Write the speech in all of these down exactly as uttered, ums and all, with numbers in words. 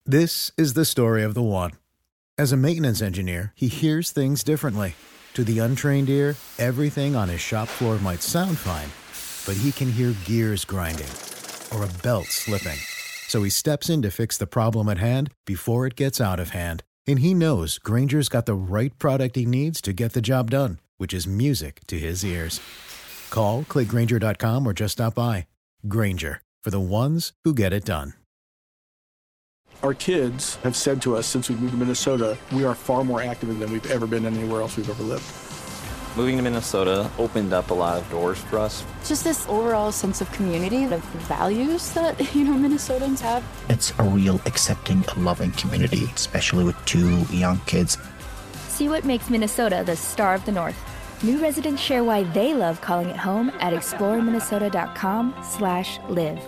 This is the story of the one. As a maintenance engineer, he hears things differently. To the untrained ear, everything on his shop floor might sound fine, but he can hear gears grinding or a belt slipping. So he steps in to fix the problem at hand before it gets out of hand. And he knows Grainger's got the right product he needs to get the job done, which is music to his ears. Call, click Grainger dot com, or just stop by. Grainger, for the ones who get it done. Our kids have said to us since we moved to Minnesota, we are far more active than we've ever been anywhere else we've ever lived. Moving to Minnesota opened up a lot of doors for us. Just this overall sense of community, of values that, you know, Minnesotans have. It's a real accepting, loving community, especially with two young kids. See what makes Minnesota the star of the North. New residents share why they love calling it home at explore minnesota dot com slash live.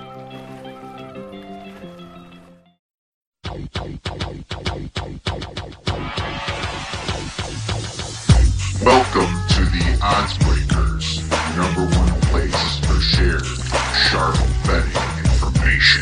Welcome to the Oddsbreakers, number one place for shared sharp betting information.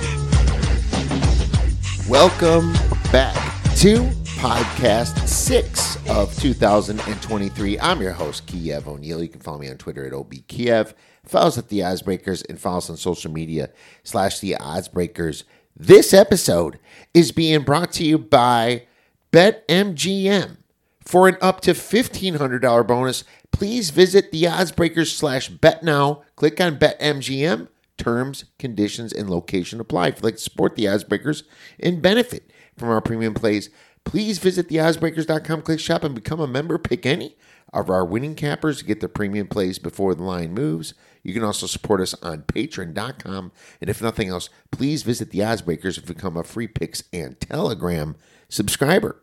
Welcome back to podcast six of two thousand twenty-three. I'm your host, Kiev O'Neill. You can follow me on Twitter at O B Kiev. Follow us at the Oddsbreakers and follow us on social media slash the Oddsbreakers. This episode is being brought to you by BetMGM. For an up to fifteen hundred dollars bonus, please visit the Oddsbreakers slash bet now. Click on BetMGM. Terms, conditions, and location apply. If you'd like to support the Oddsbreakers and benefit from our premium plays, please visit the oddsbreakers dot com, click shop, and become a member. Pick any of our winning cappers to get the premium plays before the line moves. You can also support us on patreon dot com. And if nothing else, please visit the Oddsbreakers and become a free Picks and Telegram subscriber.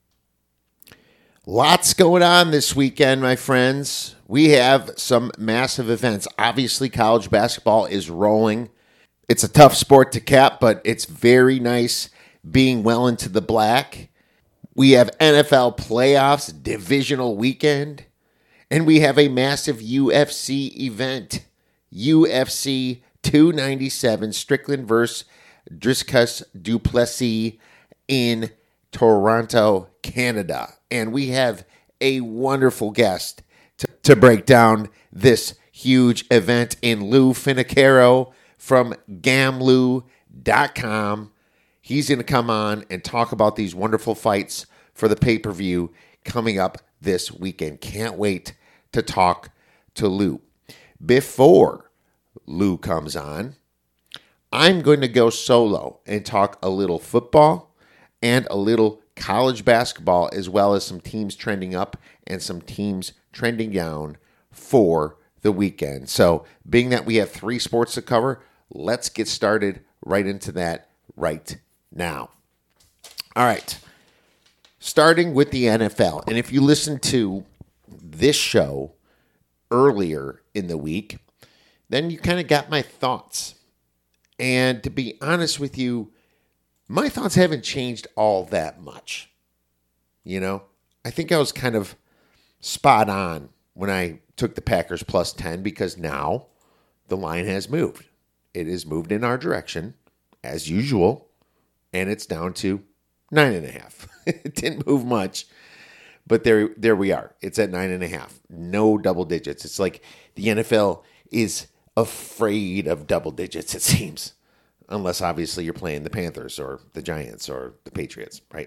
Lots going on this weekend, my friends. We have some massive events. Obviously, college basketball is rolling. It's a tough sport to cap, but it's very nice being well into the black. We have N F L playoffs, divisional weekend, and we have a massive U F C event. U F C two ninety-seven, Strickland versus Dricus du Plessis in Toronto, Canada. And we have a wonderful guest to, to break down this huge event in Lou Finicaro from gamlu dot com. He's going to come on and talk about these wonderful fights for the pay-per-view coming up this weekend. Can't wait to talk to Lou. Before Lou comes on, I'm going to go solo and talk a little football and a little college basketball, as well as some teams trending up and some teams trending down for the weekend. So, being that we have three sports to cover, let's get started right into that right now. All right. Starting with the N F L. And if you listen to this show earlier in the week, then you kind of got my thoughts. And to be honest with you, my thoughts haven't changed all that much. You know, I think I was kind of spot on when I took the Packers plus ten, because now the line has moved. It has moved in our direction, as usual, and it's down to nine and a half. It didn't move much, but there, there we are. It's at nine and a half. No double digits. It's like the N F L is afraid of double digits, it seems. Unless, obviously, you're playing the Panthers or the Giants or the Patriots, right?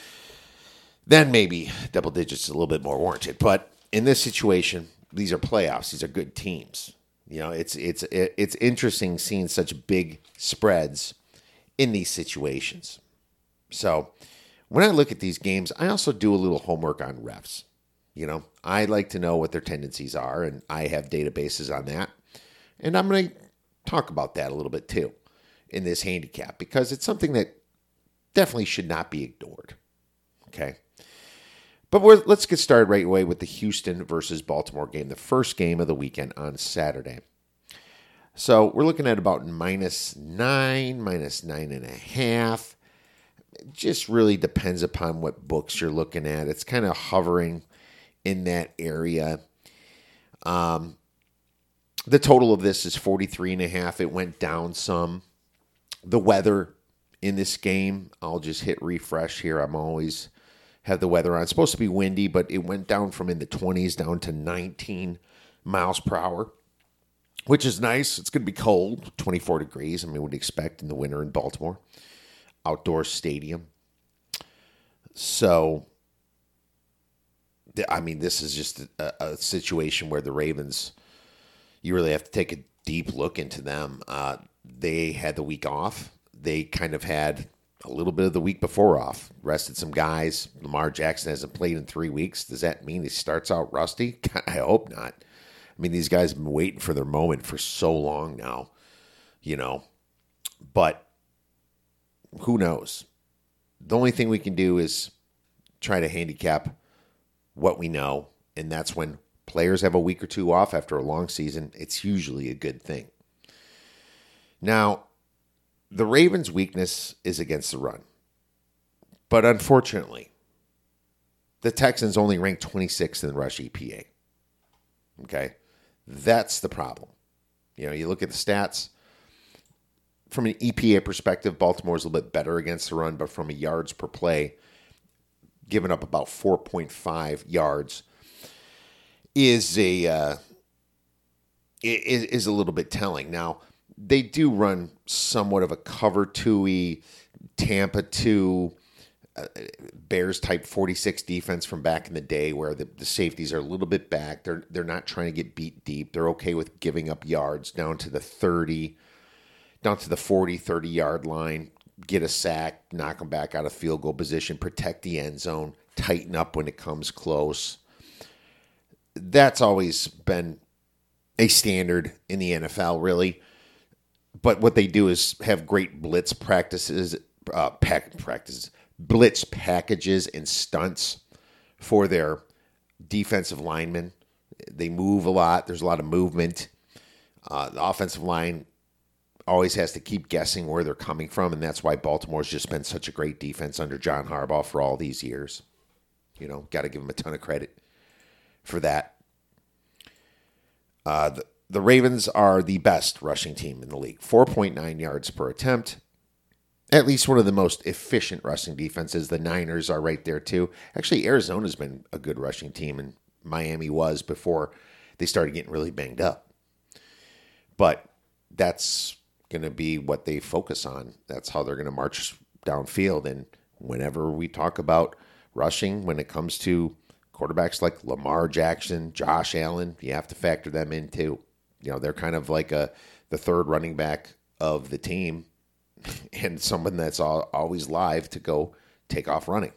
Then maybe double digits is a little bit more warranted. But in this situation, these are playoffs. These are good teams. You know, it's it's it's interesting seeing such big spreads in these situations. So when I look at these games, I also do a little homework on refs. You know, I like to know what their tendencies are, and I have databases on that. And I'm going to talk about that a little bit too in this handicap, because it's something that definitely should not be ignored. Okay. But we're, let's get started right away with the Houston versus Baltimore game, the first game of the weekend on Saturday. So we're looking at about minus nine, minus nine and a half. It just really depends upon what books you're looking at. It's kind of hovering in that area. Um, the total of this is forty-three and a half. It went down some. The weather in this game. I'll just hit refresh here. I'm always have the weather on. It's supposed to be windy, but it went down from in the twenties down to nineteen miles per hour, which is nice. It's going to be cold, twenty-four degrees. I mean, we'd expect in the winter in Baltimore. Outdoor stadium. So, I mean, this is just a, a situation where the Ravens, you really have to take a deep look into them. Uh, they had the week off. They kind of had a little bit of the week before off. Rested some guys. Lamar Jackson hasn't played in three weeks. Does that mean he starts out rusty? I hope not. I mean, these guys have been waiting for their moment for so long now, you know. But who knows? The only thing we can do is try to handicap what we know, and that's when players have a week or two off after a long season. It's usually a good thing. Now, the Ravens' weakness is against the run. But unfortunately, the Texans only rank twenty-sixth in the rush E P A. Okay? That's the problem. You know, you look at the stats. From an E P A perspective, Baltimore's a little bit better against the run, but from a yards per play, giving up about four point five yards is a uh, is, is a little bit telling. Now, they do run somewhat of a cover two-y, Tampa two, uh, Bears type forty-six defense from back in the day where the, the safeties are a little bit back. They're they're not trying to get beat deep. They're okay with giving up yards down to the thirty, down to the forty, thirty-yard line, get a sack, knock them back out of field goal position, protect the end zone, tighten up when it comes close. That's always been a standard in the N F L, really. But what they do is have great blitz practices, uh, pack practices, blitz packages and stunts for their defensive linemen. They move a lot. There's a lot of movement. Uh, the offensive line always has to keep guessing where they're coming from, and that's why Baltimore's just been such a great defense under John Harbaugh for all these years. You know, got to give him a ton of credit for that. Uh, the, the Ravens are the best rushing team in the league. four point nine yards per attempt. At least one of the most efficient rushing defenses. The Niners are right there too. Actually, Arizona's been a good rushing team, and Miami was before they started getting really banged up. But that's going to be what they focus on. That's how they're going to march downfield. And whenever we talk about rushing, when it comes to quarterbacks like Lamar Jackson, Josh Allen, you have to factor them in too. You know, they're kind of like a the third running back of the team and someone that's all, always live to go take off running.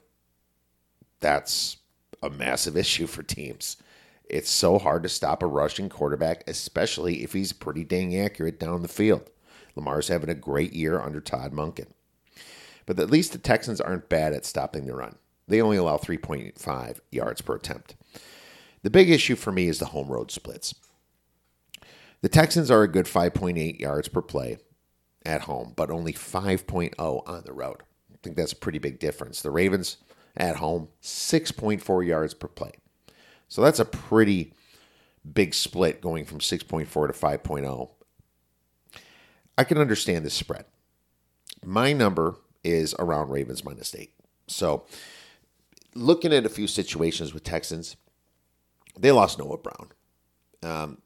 That's a massive issue for teams. It's so hard to stop a rushing quarterback, especially if he's pretty dang accurate down the field. Lamar's having a great year under Todd Monken. But at least the Texans aren't bad at stopping the run. They only allow three point five yards per attempt. The big issue for me is the home road splits. The Texans are a good five point eight yards per play at home, but only five point oh on the road. I think that's a pretty big difference. The Ravens at home, six point four yards per play. So that's a pretty big split going from six point four to five point oh. I can understand this spread. My number is around Ravens minus eight. So looking at a few situations with Texans, they lost Noah Brown. Um,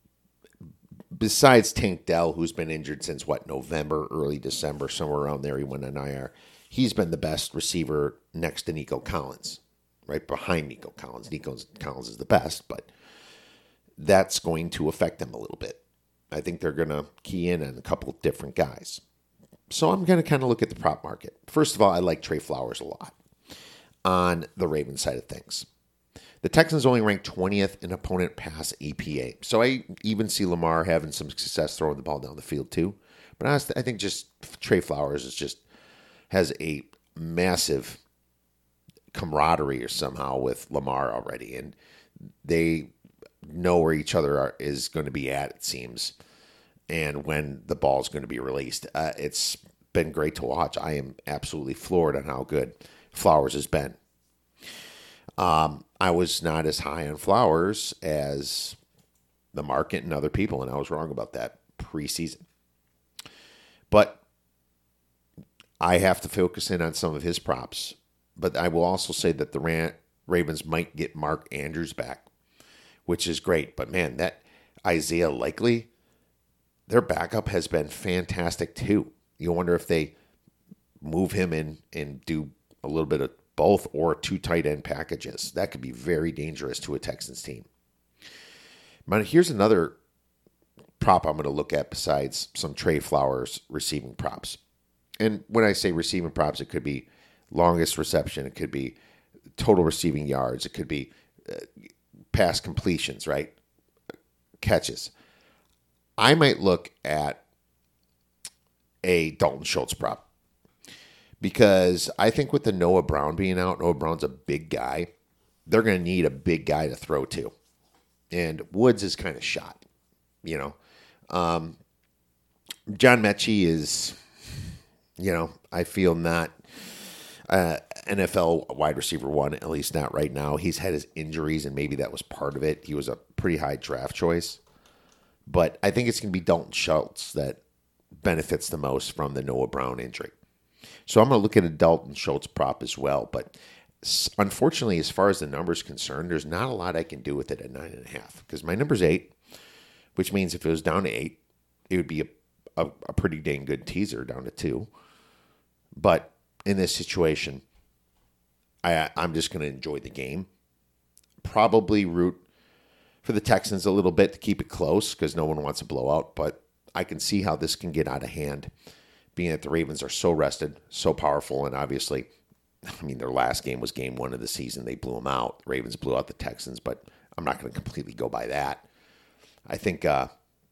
besides Tank Dell, who's been injured since, what, November, early December, somewhere around there, he went on I R. He's been the best receiver next to Nico Collins, right behind Nico Collins. Nico Collins is the best, but that's going to affect them a little bit. I think they're going to key in on a couple of different guys. So I'm going to kind of look at the prop market. First of all, I like Trey Flowers a lot on the Ravens side of things. The Texans only rank twentieth in opponent pass E P A. So I even see Lamar having some success throwing the ball down the field too. But honestly, I think just Trey Flowers is just has a massive camaraderie or somehow with Lamar already. And they know where each other are, is going to be at, it seems, and when the ball is going to be released. Uh, it's been great to watch. I am absolutely floored on how good Flowers has been. Um, I was not as high on Flowers as the market and other people, and I was wrong about that preseason. But I have to focus in on some of his props. But I will also say that the Ran- Ravens might get Mark Andrews back, which is great. But, man, that Isaiah Likely, their backup has been fantastic too. You wonder if they move him in and do a little bit of both or two tight end packages. That could be very dangerous to a Texans team. But here's another prop I'm going to look at besides some Trey Flowers receiving props. And when I say receiving props, it could be longest reception. It could be total receiving yards. It could be uh, pass completions, right? Catches. I might look at a Dalton Schultz prop because I think with the Noah Brown being out, Noah Brown's a big guy. They're going to need a big guy to throw to. And Woods is kind of shot, you know. Um, John Mechie is, you know, I feel not uh, N F L wide receiver one, at least not right now. He's had his injuries, and maybe that was part of it. He was a pretty high draft choice. But I think it's going to be Dalton Schultz that benefits the most from the Noah Brown injury. So I'm going to look at a Dalton Schultz prop as well. But unfortunately, as far as the number's concerned, there's not a lot I can do with it at nine and a half because my number's eight, which means if it was down to eight, it would be a, a, a pretty dang good teaser down to two. But in this situation, I, I'm just going to enjoy the game. Probably root for the Texans a little bit to keep it close because no one wants a blowout. But I can see how this can get out of hand, being that the Ravens are so rested, so powerful, and obviously, I mean, their last game was game one of the season. They blew them out. The Ravens blew out the Texans, but I'm not going to completely go by that. I think uh,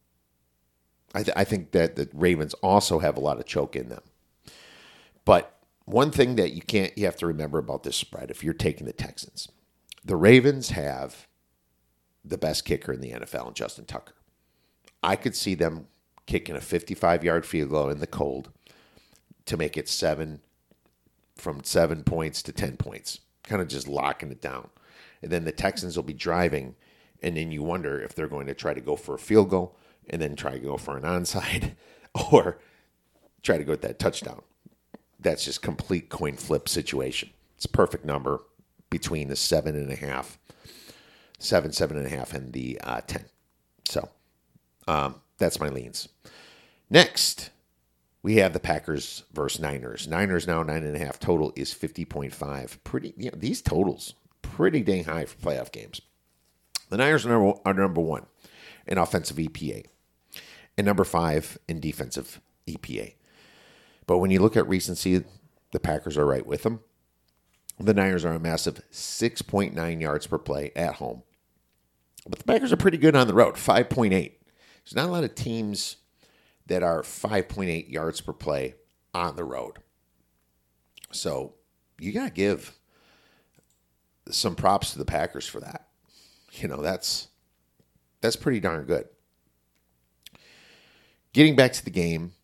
I, th- I think that the Ravens also have a lot of choke in them. But one thing that you can't you have to remember about this spread, if you're taking the Texans, the Ravens have the best kicker in the N F L, Justin Tucker. I could see them kicking a fifty-five-yard field goal in the cold to make it seven, from seven points to ten points, kind of just locking it down. And then the Texans will be driving, and then you wonder if they're going to try to go for a field goal and then try to go for an onside or try to go with that touchdown. That's just complete coin flip situation. It's a perfect number between the seven and a half, seven, seven and a half, and the uh, ten. So um, that's my leans. Next, we have the Packers versus Niners. Niners now nine and a half. Total is fifty point five. Pretty, you know, these totals pretty dang high for playoff games. The Niners are number, are number one in offensive E P A and number five in defensive E P A. But when you look at recency, the Packers are right with them. The Niners are a massive six point nine yards per play at home. But the Packers are pretty good on the road, five point eight. There's not a lot of teams that are five point eight yards per play on the road. So you got to give some props to the Packers for that. You know, that's that's pretty darn good. Getting back to the game,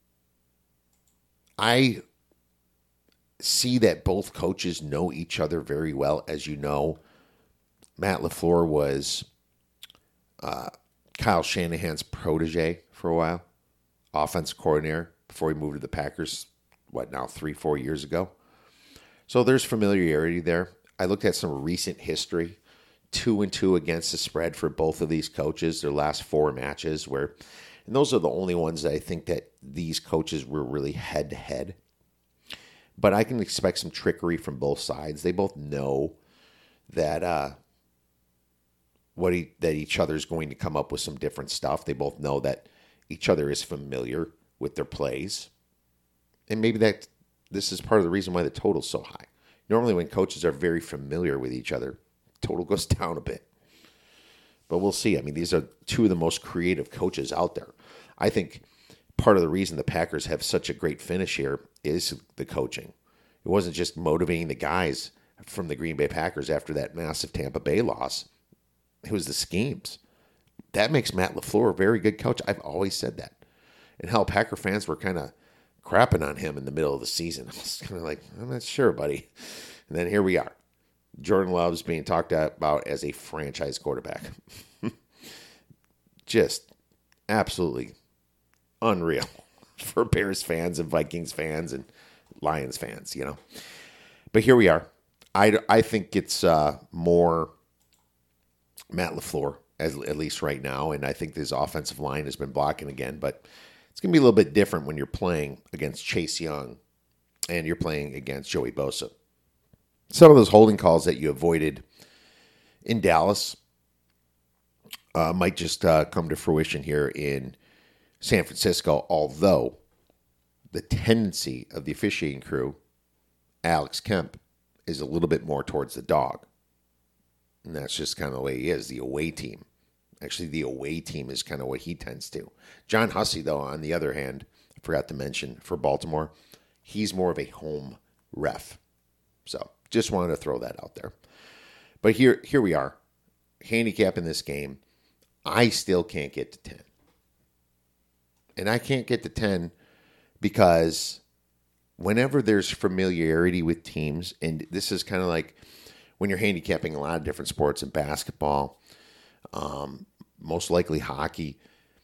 I see that both coaches know each other very well. As you know, Matt LaFleur was uh, Kyle Shanahan's protege for a while, offensive coordinator before he moved to the Packers, what now, three, four years ago. So there's familiarity there. I looked at some recent history, two and two against the spread for both of these coaches, their last four matches, where, and those are the only ones that I think that these coaches were really head to head. But I can expect some trickery from both sides. They both know that uh, what he, that each other is going to come up with some different stuff. They both know that each other is familiar with their plays. And maybe that this is part of the reason why the total's so high. Normally when coaches are very familiar with each other, total goes down a bit. But we'll see. I mean, these are two of the most creative coaches out there. I think part of the reason the Packers have such a great finish here is the coaching. It wasn't just motivating the guys from the Green Bay Packers after that massive Tampa Bay loss. It was the schemes. That makes Matt LaFleur a very good coach. I've always said that. And hell, Packer fans were kind of crapping on him in the middle of the season. I was kind of like, I'm not sure, buddy. And then here we are. Jordan Love's being talked about as a franchise quarterback. Just absolutely unreal for Bears fans and Vikings fans and Lions fans, you know. But here we are. I, I think it's uh, more Matt LaFleur, as, at least right now, and I think this offensive line has been blocking again, but it's going to be a little bit different when you're playing against Chase Young and you're playing against Joey Bosa. Some of those holding calls that you avoided in Dallas uh, might just uh, come to fruition here in San Francisco, although the tendency of the officiating crew, Alex Kemp, is a little bit more towards the dog. And that's just kind of the way he is, the away team. Actually, the away team is kind of what he tends to. John Hussey, though, on the other hand, I forgot to mention, for Baltimore, he's more of a home ref. So just wanted to throw that out there. But here, here we are, handicapping this game. I still can't get to ten. And I can't get to ten because whenever there's familiarity with teams, and this is kind of like when you're handicapping a lot of different sports in basketball, um, most likely hockey,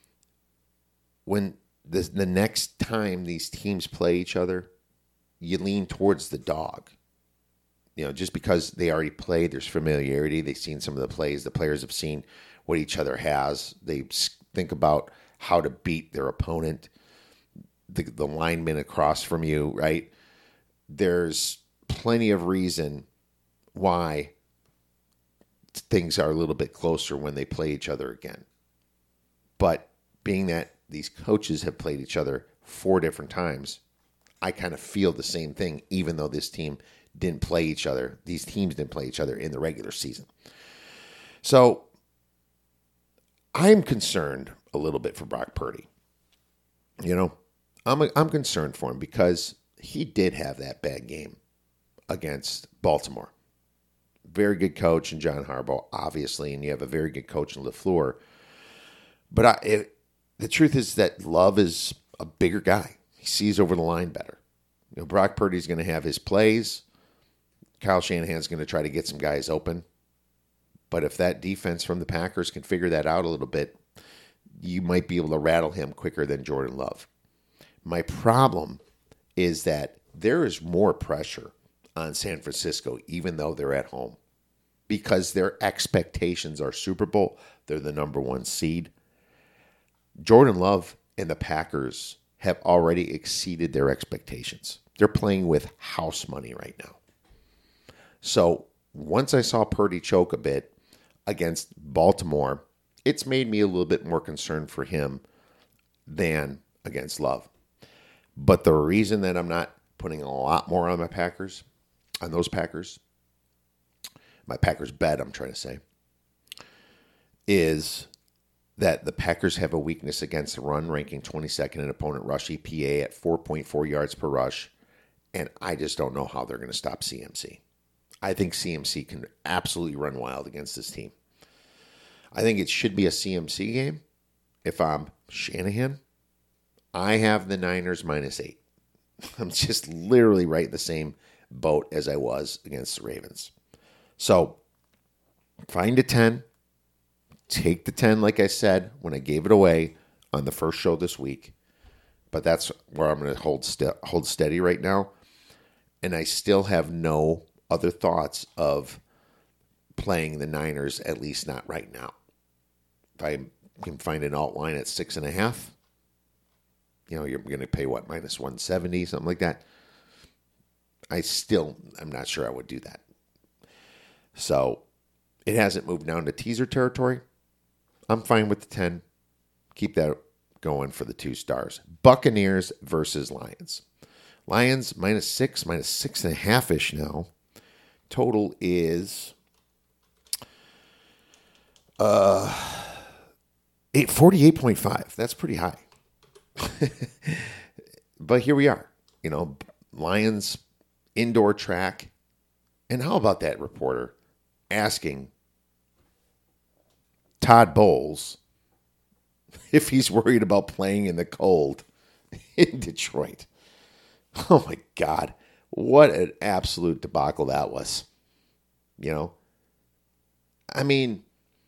when the, the next time these teams play each other, you lean towards the dog. You know, just because they already played, there's familiarity. They've seen some of the plays. The players have seen what each other has. They think about how to beat their opponent, the, the lineman across from you, right? There's plenty of reason why things are a little bit closer when they play each other again. But being that these coaches have played each other four different times, I kind of feel the same thing, even though this team didn't play each other. These teams didn't play each other in the regular season. So I'm concerned a little bit for Brock Purdy. You know, I'm I'm concerned for him because he did have that bad game against Baltimore. Very good coach in John Harbaugh, obviously, and you have a very good coach in LaFleur. But I, it, the truth is that Love is a bigger guy. He sees over the line better. You know, Brock Purdy's going to have his plays. Kyle Shanahan's going to try to get some guys open. But if that defense from the Packers can figure that out a little bit, you might be able to rattle him quicker than Jordan Love. My problem is that there is more pressure on San Francisco, even though they're at home, because their expectations are Super Bowl. They're the number one seed. Jordan Love and the Packers have already exceeded their expectations. They're playing with house money right now. So once I saw Purdy choke a bit against Baltimore, it's made me a little bit more concerned for him than against Love. But the reason that I'm not putting a lot more on my Packers, on those Packers, my Packers bet, I'm trying to say, is that the Packers have a weakness against the run, ranking twenty-second in opponent rush E P A at four point four yards per rush, and I just don't know how they're going to stop C M C. I think C M C can absolutely run wild against this team. I think it should be a C M C game. If I'm Shanahan, I have the Niners minus eight. I'm just literally right in the same boat as I was against the Ravens. So find a ten. Take the ten, like I said, when I gave it away on the first show this week. But that's where I'm going to hold, st- hold steady right now. And I still have no other thoughts of playing the Niners, at least not right now. If I can find an alt line at six and a half, you know, you're going to pay what, minus one seventy, something like that. I still, I'm not sure I would do that. So it hasn't moved down to teaser territory. I'm fine with the ten. Keep that going for the two stars. Buccaneers versus Lions. Lions minus six, minus six and a half-ish now. Total is uh, forty-eight point five. That's pretty high. But here we are. You know, Lions indoor track. And how about that reporter asking Todd Bowles if he's worried about playing in the cold in Detroit? Oh, my God. What an absolute debacle that was. You know? I mean,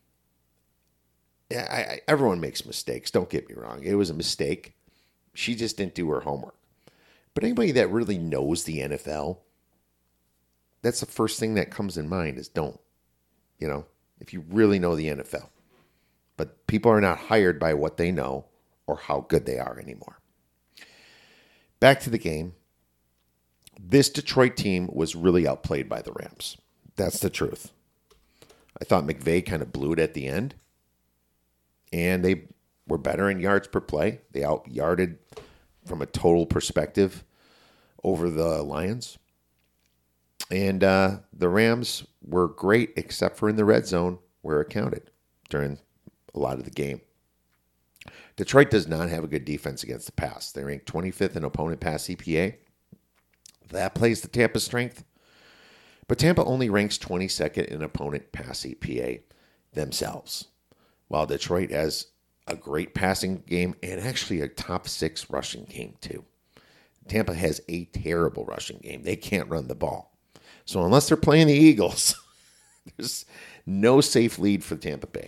I, I, everyone makes mistakes. Don't get me wrong. It was a mistake. She just didn't do her homework. But anybody that really knows the N F L, that's the first thing that comes in mind is don't. You know, if you really know the N F L. But people are not hired by what they know or how good they are anymore. Back to the game. This Detroit team was really outplayed by the Rams. That's the truth. I thought McVay kind of blew it at the end. And they were better in yards per play. They out-yarded from a total perspective over the Lions. And uh, the Rams were great except for in the red zone where it counted during a lot of the game. Detroit does not have a good defense against the pass. They rank twenty-fifth in opponent pass E P A. That plays to Tampa's strength. But Tampa only ranks twenty-second in opponent pass E P A themselves, while Detroit has a great passing game and actually a top six rushing game too. Tampa has a terrible rushing game. They can't run the ball. So unless they're playing the Eagles, there's no safe lead for Tampa Bay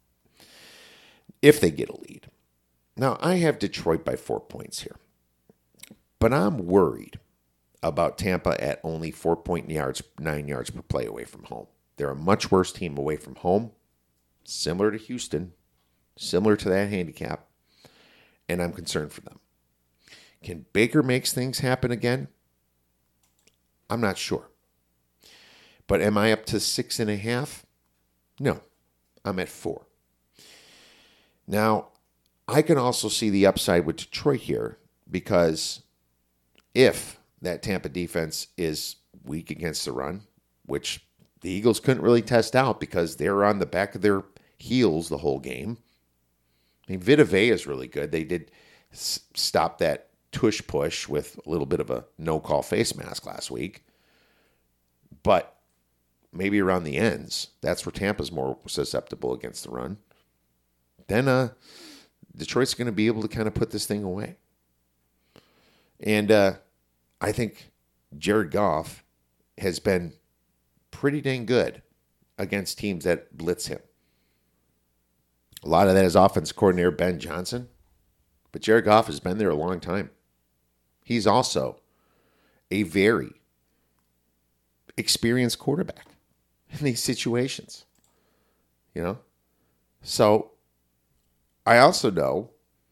if they get a lead. Now, I have Detroit by four points here, but I'm worried about Tampa at only four point yards, nine yards per play away from home. They're a much worse team away from home, similar to Houston, similar to that handicap, and I'm concerned for them. Can Baker make things happen again? I'm not sure. But am I up to six and a half? No, I'm at four. Now, I can also see the upside with Detroit here because if that Tampa defense is weak against the run, which the Eagles couldn't really test out because they were on the back of their heels the whole game. I mean, Vita Vea is really good. They did s- stop that tush push with a little bit of a no-call face mask last week. But maybe around the ends, that's where Tampa's more susceptible against the run. Then uh, Detroit's going to be able to kind of put this thing away. And uh, I think Jared Goff has been pretty dang good against teams that blitz him. A lot of that is offense coordinator Ben Johnson, but Jared Goff has been there a long time. He's also a very experienced quarterback in these situations, you know? So I also know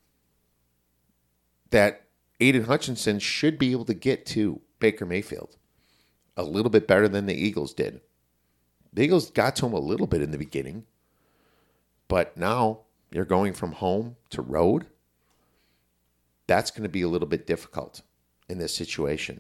that Aiden Hutchinson should be able to get to Baker Mayfield a little bit better than the Eagles did. The Eagles got to him a little bit in the beginning, but now you're going from home to road. That's going to be a little bit difficult in this situation.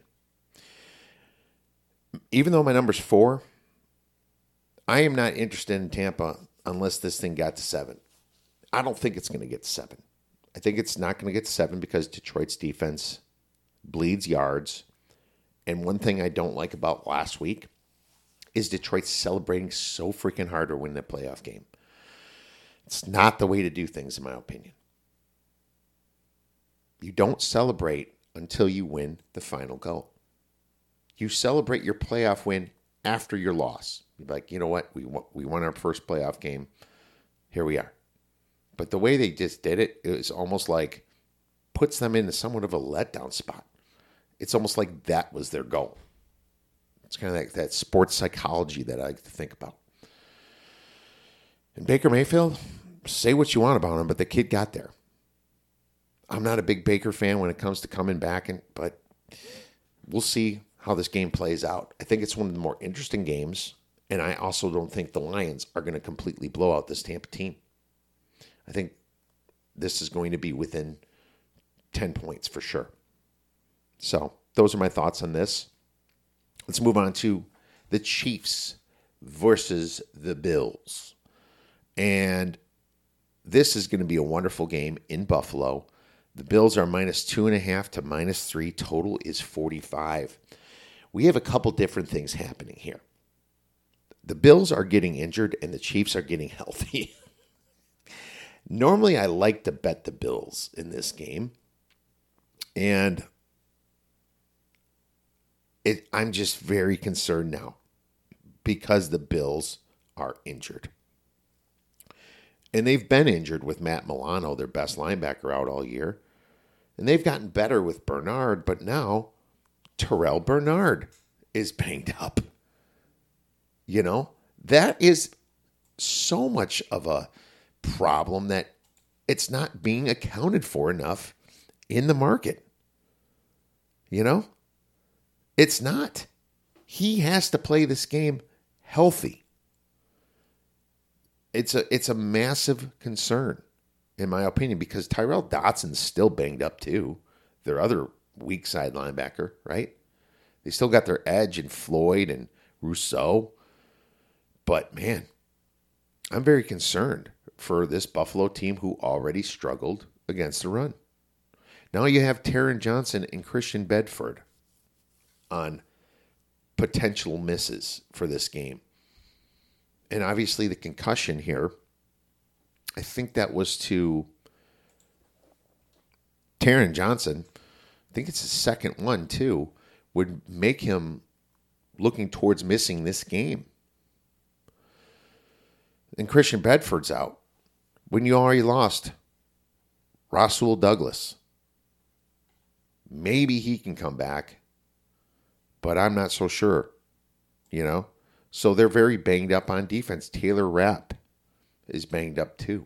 Even though my number's four, I am not interested in Tampa unless this thing got to seven. I don't think it's going to get to seven. I think it's not going to get to seven because Detroit's defense bleeds yards. And one thing I don't like about last week is Detroit celebrating so freaking hard to win the playoff game. It's not the way to do things, in my opinion. You don't celebrate until you win the final go. You celebrate your playoff win after your loss. You're like, you know what? We won, we won our first playoff game. Here we are. But the way they just did it, it was almost like puts them into somewhat of a letdown spot. It's almost like that was their goal. It's kind of like that sports psychology that I like to think about. And Baker Mayfield, say what you want about him, but the kid got there. I'm not a big Baker fan when it comes to coming back, and but we'll see how this game plays out. I think it's one of the more interesting games, and I also don't think the Lions are going to completely blow out this Tampa team. I think this is going to be within ten points for sure. So those are my thoughts on this. Let's move on to the Chiefs versus the Bills. And this is going to be a wonderful game in Buffalo. The Bills are minus two and a half to minus three. Total is forty-five. We have a couple different things happening here. The Bills are getting injured and the Chiefs are getting healthy. Normally, I like to bet the Bills in this game. And it, I'm just very concerned now because the Bills are injured. And they've been injured with Matt Milano, their best linebacker, out all year. And they've gotten better with Bernard, but now Terrell Bernard is banged up. You know, that is so much of a problem that it's not being accounted for enough in the market. You know, it's not. He has to play this game healthy. It's a it's a massive concern, in my opinion, because Tyrel Dotson's still banged up too. Their other weak side linebacker, right? They still got their edge in Floyd and Rousseau. But man, I'm very concerned for this Buffalo team who already struggled against the run. Now you have Taron Johnson and Christian Bedford on potential misses for this game. And obviously the concussion here, I think that was to Taron Johnson. I think it's his second one too, would make him looking towards missing this game. And Christian Bedford's out. When you already lost Rasul Douglas. Maybe he can come back, but I'm not so sure, you know? So they're very banged up on defense. Taylor Rapp is banged up too.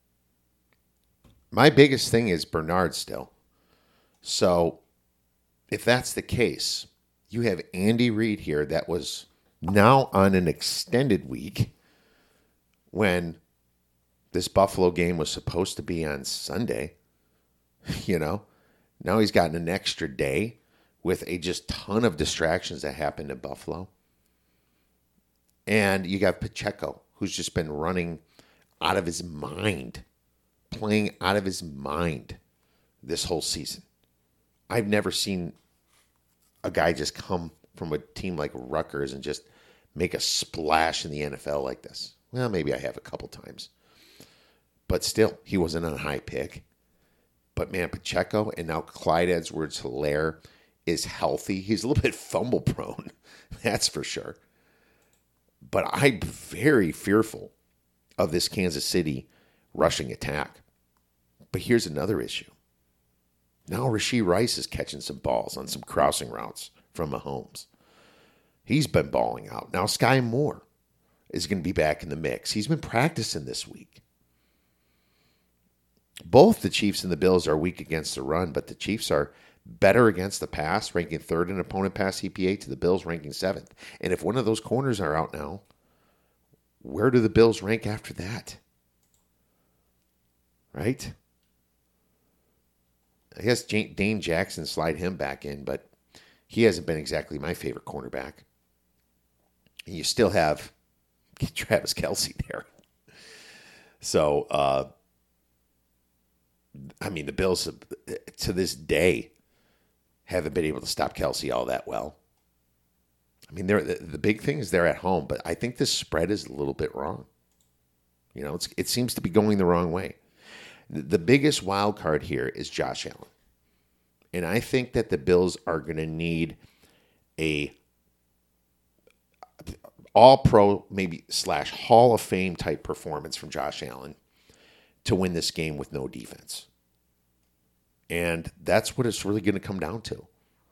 My biggest thing is Bernard still. So if that's the case, you have Andy Reid here that was now on an extended week when this Buffalo game was supposed to be on Sunday, you know? Now he's gotten an extra day with a just ton of distractions that happened in Buffalo. And you got Pacheco, who's just been running out of his mind, playing out of his mind this whole season. I've never seen a guy just come from a team like Rutgers and just make a splash in the N F L like this. Well, maybe I have a couple times. But still, he wasn't on a high pick. But man, Pacheco and now Clyde Edwards-Helaire is healthy. He's a little bit fumble prone, that's for sure. But I'm very fearful of this Kansas City rushing attack. But here's another issue. Now Rashee Rice is catching some balls on some crossing routes from Mahomes. He's been balling out. Now Sky Moore is going to be back in the mix. He's been practicing this week. Both the Chiefs and the Bills are weak against the run, but the Chiefs are better against the pass, ranking third in opponent pass E P A to the Bills ranking seventh. And if one of those corners are out now, where do the Bills rank after that? Right? I guess Dane Jackson slide him back in, but he hasn't been exactly my favorite cornerback. And you still have Travis Kelce there. So, uh, I mean, the Bills, to this day, haven't been able to stop Kelce all that well. I mean, they're, the, the big thing is they're at home, but I think this spread is a little bit wrong. You know, it's, it seems to be going the wrong way. The, the biggest wild card here is Josh Allen. And I think that the Bills are going to need a all-pro, maybe slash Hall of Fame type performance from Josh Allen to win this game with no defense. And that's what it's really going to come down to.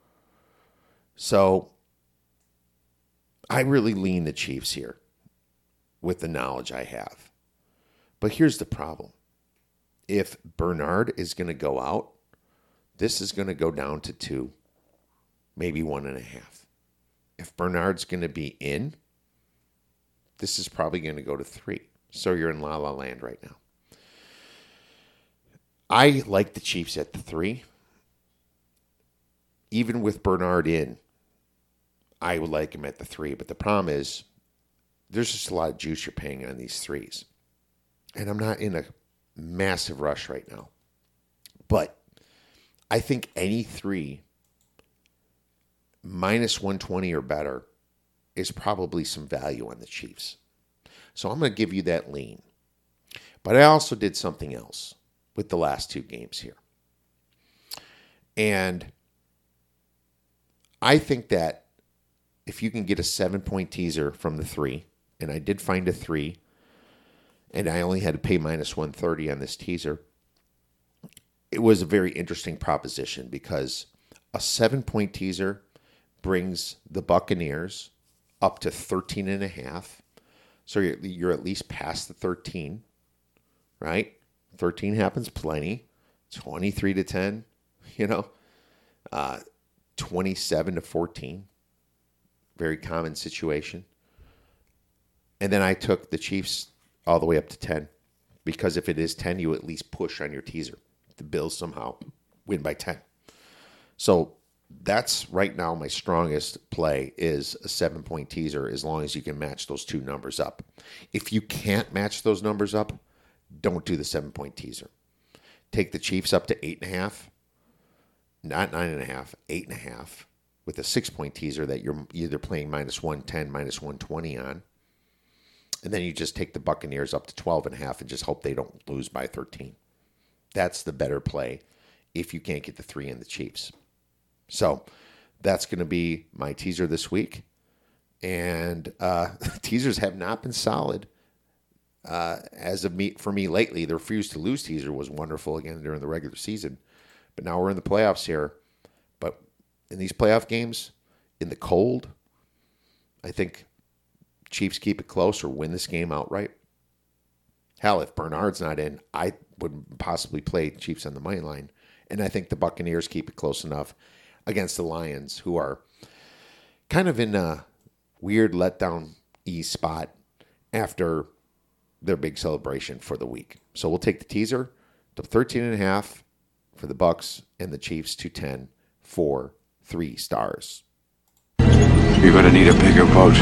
So I really lean the Chiefs here with the knowledge I have. But here's the problem. If Bernard is going to go out, this is going to go down to two, maybe one and a half. If Bernard's going to be in, this is probably going to go to three. So you're in la-la land right now. I like the Chiefs at the three. Even with Bernard in, I would like him at the three. But the problem is, there's just a lot of juice you're paying on these threes. And I'm not in a massive rush right now. But I think any three minus one twenty or better is probably some value on the Chiefs. So I'm going to give you that lean. But I also did something else with the last two games here. And I think that if you can get a seven-point teaser from the three, and I did find a three, and I only had to pay minus one thirty on this teaser, it was a very interesting proposition because a seven-point teaser brings the Buccaneers up to thirteen and a half. So you're, you're at least past the thirteen, right? thirteen happens plenty. twenty-three to ten, you know. Uh, twenty-seven to fourteen. Very common situation. And then I took the Chiefs all the way up to ten. Because if it is ten, you at least push on your teaser. The Bills somehow win by ten. So that's right now my strongest play is a seven-point teaser as long as you can match those two numbers up. If you can't match those numbers up, don't do the seven-point teaser. Take the Chiefs up to eight and a half, not nine and a half, eight and a half, with a six-point teaser that you're either playing minus one ten, minus one twenty on. And then you just take the Buccaneers up to twelve and a half and just hope they don't lose by thirteen. That's the better play if you can't get the three in the Chiefs. So that's going to be my teaser this week. And uh, teasers have not been solid uh, as of me for me lately. The refuse to lose teaser was wonderful again during the regular season. But now we're in the playoffs here. But in these playoff games, in the cold, I think Chiefs keep it close or win this game outright. Hell, if Bernard's not in, I would possibly play Chiefs on the money line. And I think the Buccaneers keep it close enough against the Lions, who are kind of in a weird letdown-y spot after their big celebration for the week. So we'll take the teaser to thirteen and a half for the Bucs and the Chiefs to ten for three stars. You're going to need a bigger boat.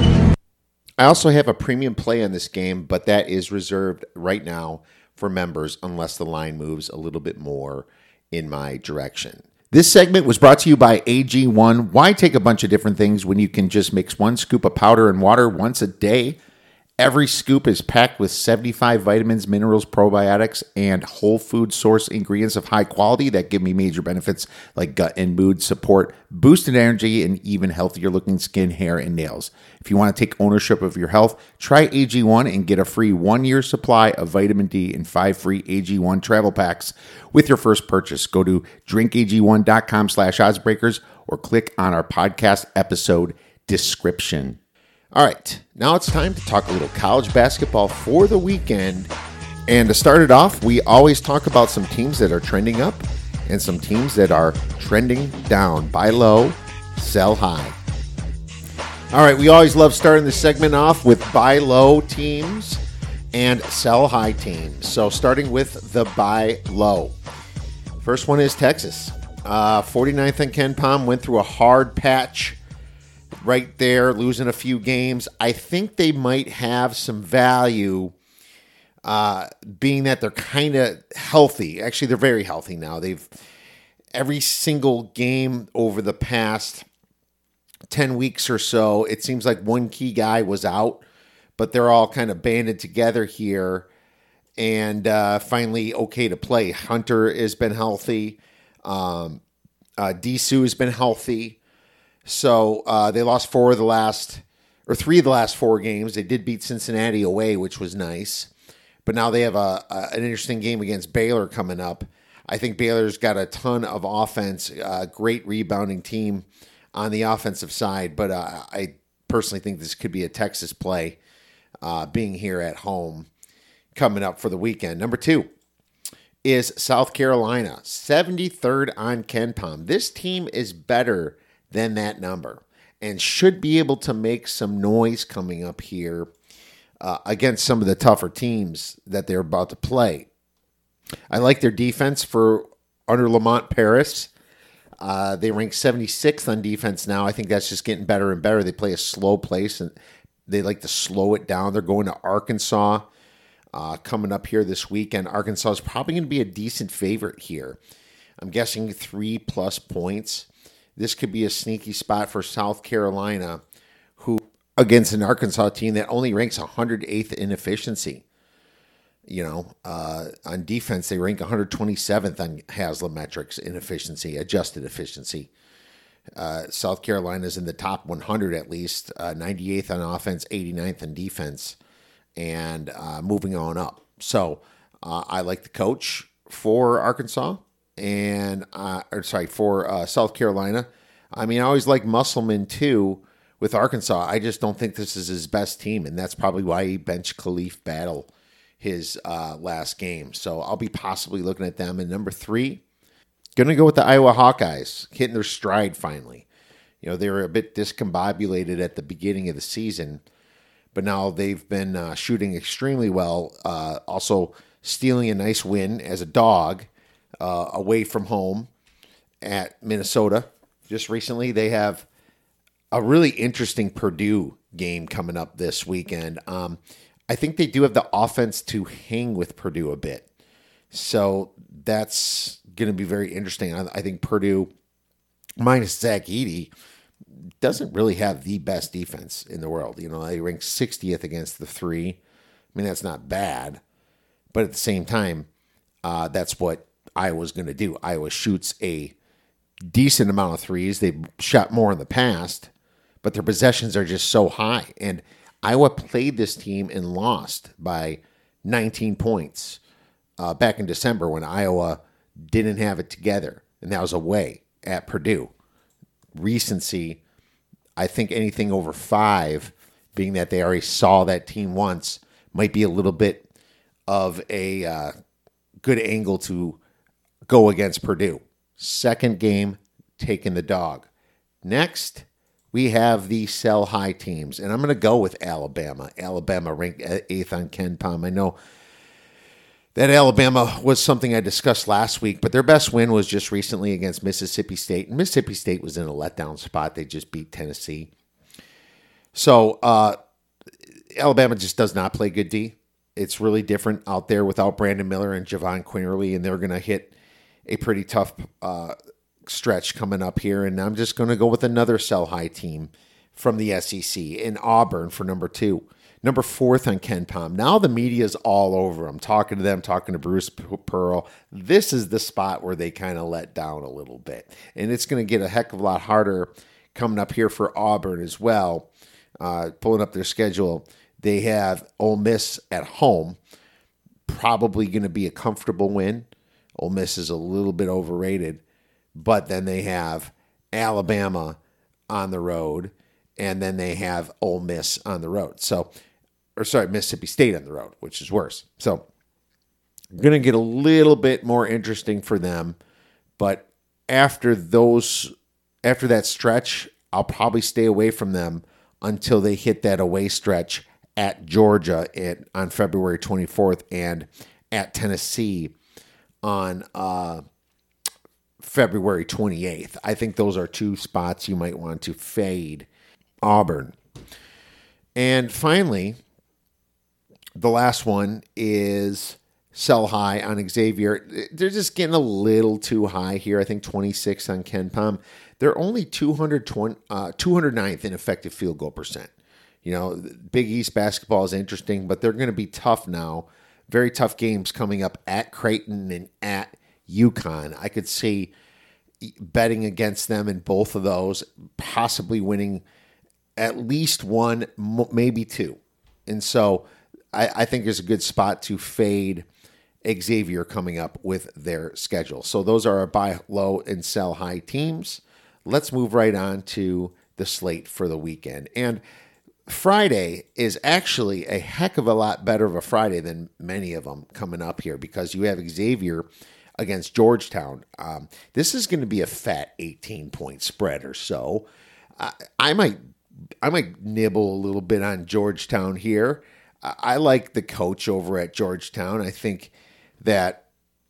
I also have a premium play on this game, but that is reserved right now for members unless the line moves a little bit more in my direction. This segment was brought to you by A G one. Why take a bunch of different things when you can just mix one scoop of powder and water once a day? Every scoop is packed with seventy-five vitamins, minerals, probiotics, and whole food source ingredients of high quality that give me major benefits like gut and mood support, boosted energy, and even healthier looking skin, hair, and nails. If you want to take ownership of your health, try A G one and get a free one-year supply of vitamin D and five free A G one travel packs with your first purchase. Go to drinkag1.com slash oddsbreakers or click on our podcast episode description. All right, now it's time to talk a little college basketball for the weekend. And to start it off, we always talk about some teams that are trending up and some teams that are trending down. Buy low, sell high. All right, we always love starting this segment off with buy low teams and sell high teams. So starting with the buy low. First one is Texas. Uh, forty-ninth and Ken Pom went through a hard patch right there, losing a few games. I think they might have some value, uh, being that they're kind of healthy. Actually, they're very healthy now. They've every single game over the past ten weeks or so, it seems like one key guy was out, but they're all kind of banded together here and uh, finally okay to play. Hunter has been healthy. Um, uh, Disu has been healthy. So uh, they lost four of the last, or three of the last four games. They did beat Cincinnati away, which was nice. But now they have a, a an interesting game against Baylor coming up. I think Baylor's got a ton of offense, uh, great rebounding team on the offensive side. But uh, I personally think this could be a Texas play, uh, being here at home coming up for the weekend. Number two is South Carolina, seventy-third on Ken Pom. This team is better than that number and should be able to make some noise coming up here uh, against some of the tougher teams that they're about to play. I like their defense for under Lamont Paris. Uh, they rank seventy-sixth on defense now. I think that's just getting better and better. They play a slow pace and they like to slow it down. They're going to Arkansas uh, coming up here this weekend. Arkansas is probably going to be a decent favorite here. I'm guessing three plus points. This could be a sneaky spot for South Carolina, who against an Arkansas team that only ranks one hundred eighth in efficiency. You know, uh, on defense, they rank one hundred twenty-seventh on Haslam metrics in efficiency, adjusted efficiency. Uh, South Carolina's in the top one hundred at least, uh, ninety-eighth on offense, eighty-ninth on defense, and uh, moving on up. So uh, I like the coach for Arkansas and, uh, or sorry, for uh, South Carolina. I mean, I always like Musselman too with Arkansas. I just don't think this is his best team, and that's probably why he benched Khalif Battle his uh, last game. So I'll be possibly looking at them. And number three, going to go with the Iowa Hawkeyes, hitting their stride finally. You know, they were a bit discombobulated at the beginning of the season, but now they've been uh, shooting extremely well. Uh, also stealing a nice win as a dog uh, away from home at Minnesota. Just recently, they have a really interesting Purdue game coming up this weekend. Um, I think they do have the offense to hang with Purdue a bit. So that's going to be very interesting. I, I think Purdue, minus Zach Edey, doesn't really have the best defense in the world. You know, they rank sixtieth against the three. I mean, that's not bad. But at the same time, uh, that's what Iowa's going to do. Iowa shoots a decent amount of threes. They've shot more in the past, but their possessions are just so high. And Iowa played this team and lost by nineteen points uh, back in December when Iowa didn't have it together, and that was away at Purdue. Recency, I think anything over five, being that they already saw that team once, might be a little bit of a uh, good angle to go against Purdue. Second game, taking the dog. Next, we have the sell high teams, and I'm going to go with Alabama. Alabama ranked eighth on KenPom. I know that Alabama was something I discussed last week, but their best win was just recently against Mississippi State. And Mississippi State was in a letdown spot. They just beat Tennessee. So uh, Alabama just does not play good D. It's really different out there without Brandon Miller and Javon Quinterly, and they're going to hit a pretty tough uh, stretch coming up here. And I'm just going to go with another sell-high team from the S E C in Auburn for number two. Number fourth on KenPom. Now the media's all over them. Talking to them, talking to Bruce Pearl. This is the spot where they kind of let down a little bit. And it's going to get a heck of a lot harder coming up here for Auburn as well. Uh, pulling up their schedule, they have Ole Miss at home. Probably going to be a comfortable win. Ole Miss is a little bit overrated. But then they have Alabama on the road. And then they have Ole Miss on the road. So, or sorry, Mississippi State on the road, which is worse. So, going to get a little bit more interesting for them. But after those, after that stretch, I'll probably stay away from them until they hit that away stretch at Georgia at, on February twenty-fourth and at Tennessee on uh, February twenty-eighth. I think those are two spots you might want to fade Auburn. And finally, the last one is sell high on Xavier. They're just getting a little too high here. I think twenty-six on KenPom. They're only two hundred twenty, uh, two hundred ninth in effective field goal percent. You know, Big East basketball is interesting, but they're going to be tough now. Very tough games coming up at Creighton and at UConn. I could see betting against them in both of those, possibly winning at least one, maybe two. And so I, I think there's a good spot to fade Xavier coming up with their schedule. So those are our buy low and sell high teams. Let's move right on to the slate for the weekend. And Friday is actually a heck of a lot better of a Friday than many of them coming up here because you have Xavier against Georgetown. Um, this is going to be a fat eighteen-point spread or so. I, I might I might nibble a little bit on Georgetown here. I, I like the coach over at Georgetown. I think that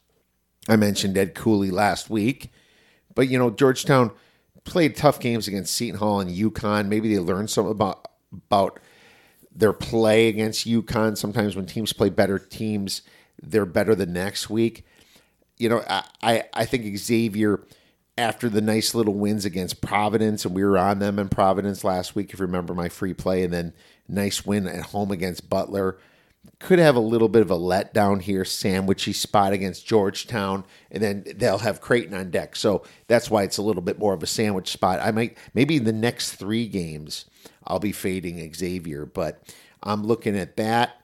I mentioned Ed Cooley last week, but you know Georgetown played tough games against Seton Hall and UConn. Maybe they learned something about about their play against UConn. Sometimes when teams play better teams, they're better the next week. You know, I, I, I think Xavier, after the nice little wins against Providence, and we were on them in Providence last week, if you remember my free play, and then nice win at home against Butler, could have a little bit of a letdown here, sandwichy spot against Georgetown, and then they'll have Creighton on deck. So that's why it's a little bit more of a sandwich spot. I might, maybe the next three games, I'll be fading Xavier, but I'm looking at that.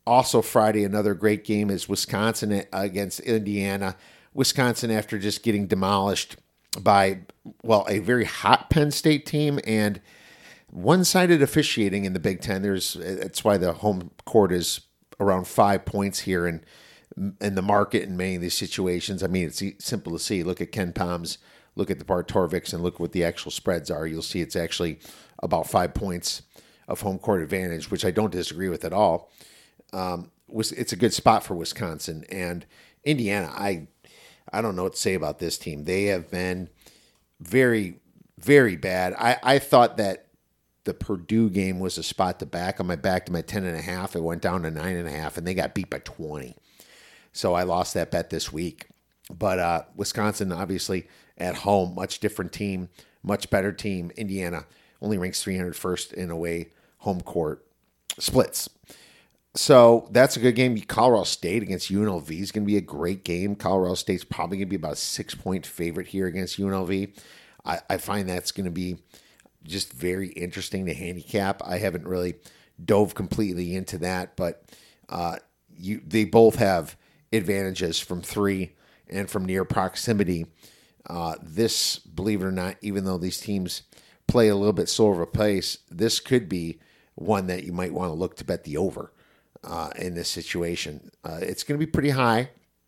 Also Friday, another great game is Wisconsin against Indiana. Wisconsin, after just getting demolished by, well, a very hot Penn State team and one-sided officiating in the Big Ten. There's that's why the home court is around five points here in in the market in many of these situations. I mean, it's simple to see. Look at Ken Palms, look at the Bart Torviks, and look what the actual spreads are. You'll see it's actually about five points of home court advantage, which I don't disagree with at all. Um, it's a good spot for Wisconsin. And Indiana, I I don't know what to say about this team. They have been very, very bad. I, I thought that the Purdue game was a spot to back on. I backed them at ten and a half. It went down to nine and a half, and they got beat by twenty. So I lost that bet this week. But uh, Wisconsin, obviously, at home, much different team, much better team. Indiana only ranks three hundred first in away home court splits. So that's a good game. Colorado State against U N L V is going to be a great game. Colorado State's probably going to be about a six-point favorite here against U N L V. I, I find that's going to be just very interesting to handicap. I haven't really dove completely into that, but uh, you they both have advantages from three and from near proximity. Uh, this, believe it or not, even though these teams play a little bit slower of a pace, this could be one that you might want to look to bet the over uh, in this situation. Uh, it's going to be pretty high,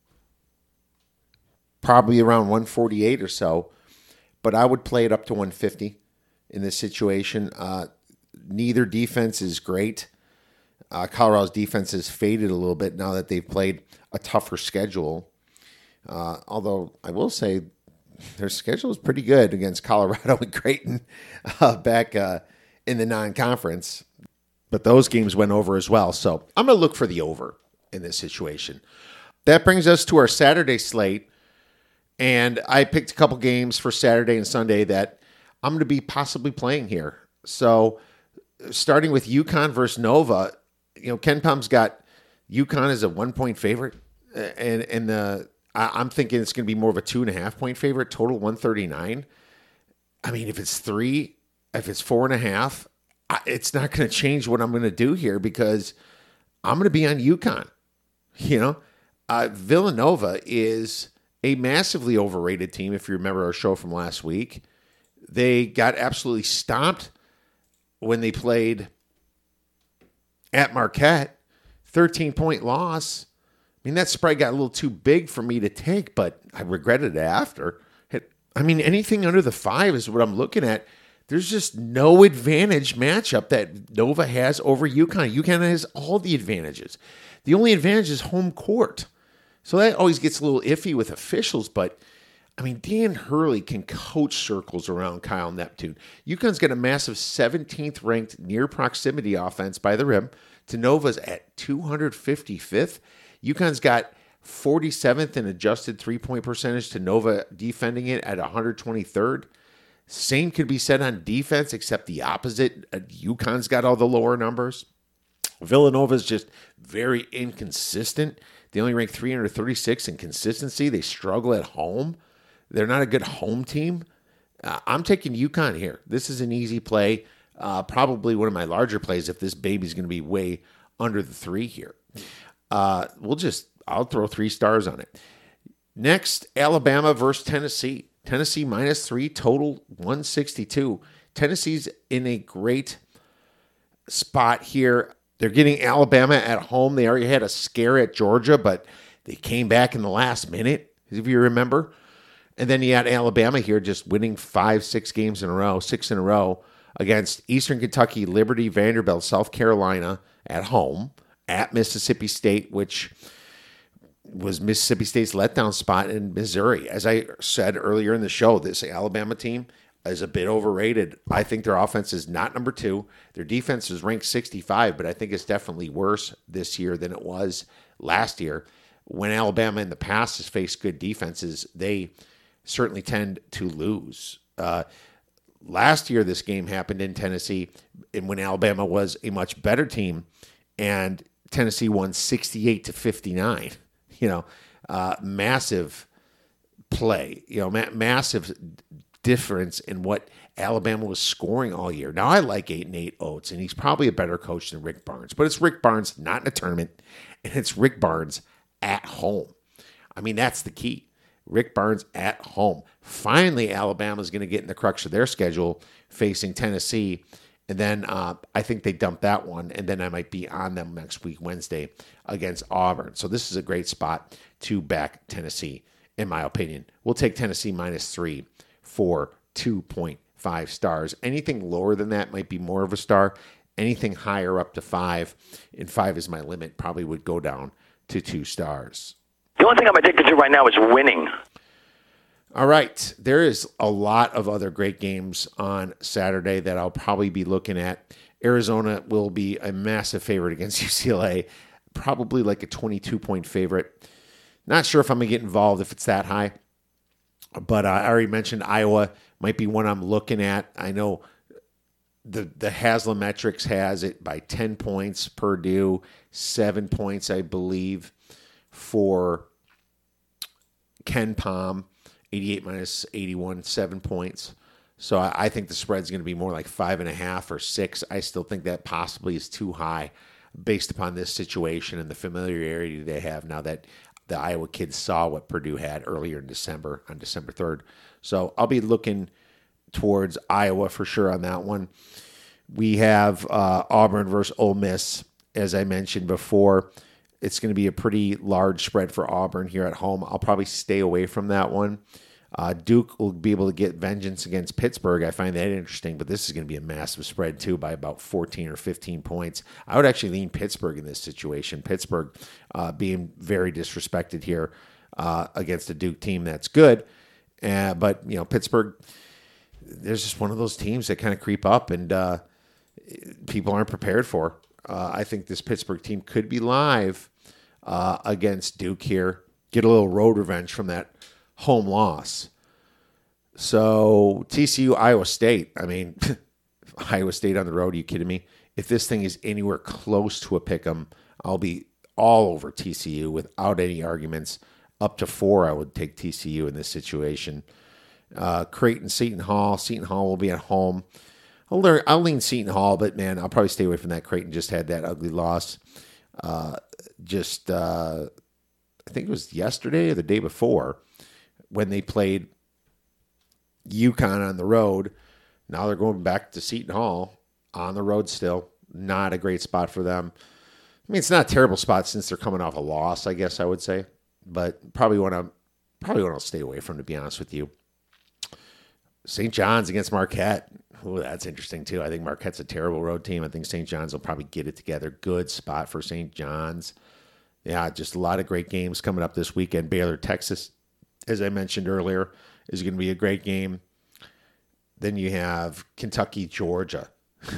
probably around one forty-eight or so, but I would play it up to one fifty in this situation. Uh, neither defense is great. Uh, Colorado's defense has faded a little bit now that they've played a tougher schedule. Uh, although I will say their schedule is pretty good against Colorado and Creighton uh, back uh, in the non-conference. But those games went over as well. So I'm going to look for the over in this situation. That brings us to our Saturday slate. And I picked a couple games for Saturday and Sunday that I'm going to be possibly playing here. So starting with UConn versus Nova, you know, Ken Palm's got UConn as a one-point favorite. And, and the I'm thinking it's going to be more of a two and a half point favorite, total one thirty-nine. I mean, if it's three, if it's four and a half, it's not going to change what I'm going to do here because I'm going to be on UConn. You know, uh, Villanova is a massively overrated team. If you remember our show from last week, they got absolutely stomped when they played at Marquette, thirteen point loss. I mean, that spread got a little too big for me to take, but I regretted it after. I mean, anything under the five is what I'm looking at. There's just no advantage matchup that Nova has over UConn. UConn has all the advantages. The only advantage is home court. So that always gets a little iffy with officials, but I mean, Dan Hurley can coach circles around Kyle Neptune. UConn's got a massive seventeenth ranked near proximity offense by the rim to Nova's at two hundred fifty-fifth. UConn's got forty-seventh in adjusted three-point percentage to Nova defending it at one hundred twenty-third. Same could be said on defense, except the opposite. UConn's got all the lower numbers. Villanova's just very inconsistent. They only rank three hundred thirty-six in consistency. They struggle at home. They're not a good home team. Uh, I'm taking UConn here. This is an easy play. Uh, probably one of my larger plays if this baby's going to be way under the three here. Uh, we'll just, I'll throw three stars on it. Next, Alabama versus Tennessee. Tennessee minus three, total one sixty-two. Tennessee's in a great spot here. They're getting Alabama at home. They already had a scare at Georgia, but they came back in the last minute, if you remember. And then you had Alabama here just winning five, six games in a row, six in a row against Eastern Kentucky, Liberty, Vanderbilt, South Carolina at home, at Mississippi State, which was Mississippi State's letdown spot in Missouri. As I said earlier in the show, this Alabama team is a bit overrated. I think their offense is not number two. Their defense is ranked sixty-five, but I think it's definitely worse this year than it was last year. When Alabama in the past has faced good defenses, they certainly tend to lose. Uh, last year, this game happened in Tennessee, and when Alabama was a much better team, and Tennessee won sixty-eight to fifty-nine. You know, uh, massive play. You know, ma- massive difference in what Alabama was scoring all year. Now, I like eight and eight Oates, and he's probably a better coach than Rick Barnes. But it's Rick Barnes not in a tournament, and it's Rick Barnes at home. I mean, that's the key. Rick Barnes at home. Finally, Alabama's going to get in the crux of their schedule facing Tennessee. And then uh, I think they dump that one, and then I might be on them next week, Wednesday, against Auburn. So this is a great spot to back Tennessee, in my opinion. We'll take Tennessee minus three for two point five stars. Anything lower than that might be more of a star. Anything higher up to five, and five is my limit, probably would go down to two stars. The only thing I'm addicted to right now is winning. All right. There is a lot of other great games on Saturday that I'll probably be looking at. Arizona will be a massive favorite against U C L A, probably like a twenty-two point favorite. Not sure if I'm going to get involved if it's that high, but uh, I already mentioned Iowa might be one I'm looking at. I know the the Haslametrics has it by ten points, Purdue, seven points, I believe, for Ken Pom. eighty-eight minus eighty-one, seven points. So I, I think the spread's going to be more like five and a half or six. I still think that possibly is too high based upon this situation and the familiarity they have now that the Iowa kids saw what Purdue had earlier in December, on December third. So I'll be looking towards Iowa for sure on that one. We have uh, Auburn versus Ole Miss, as I mentioned before. It's going to be a pretty large spread for Auburn here at home. I'll probably stay away from that one. Uh, Duke will be able to get vengeance against Pittsburgh. I find that interesting, but this is going to be a massive spread too by about fourteen or fifteen points. I would actually lean Pittsburgh in this situation. Pittsburgh uh, being very disrespected here uh, against a Duke team that's good. Uh, but, you know, Pittsburgh, there's just one of those teams that kind of creep up and uh, people aren't prepared for. Uh, I think this Pittsburgh team could be live uh, against Duke here. Get a little road revenge from that home loss. So T C U, Iowa State. I mean, Iowa State on the road. Are you kidding me? If this thing is anywhere close to a pick 'em, I'll be all over T C U without any arguments. Up to four, I would take T C U in this situation. Uh, Creighton, Seton Hall. Seton Hall will be at home. I'll, learn, I'll lean Seton Hall, but, man, I'll probably stay away from that. Creighton just had that ugly loss. Uh, just, uh, I think it was yesterday or the day before when they played UConn on the road. Now they're going back to Seton Hall on the road still. Not a great spot for them. I mean, it's not a terrible spot since they're coming off a loss, I guess I would say. But probably want to probably want to stay away from, to be honest with you. Saint John's against Marquette. Oh, that's interesting, too. I think Marquette's a terrible road team. I think Saint John's will probably get it together. Good spot for Saint John's. Yeah, just a lot of great games coming up this weekend. Baylor, Texas, as I mentioned earlier, is going to be a great game. Then you have Kentucky, Georgia.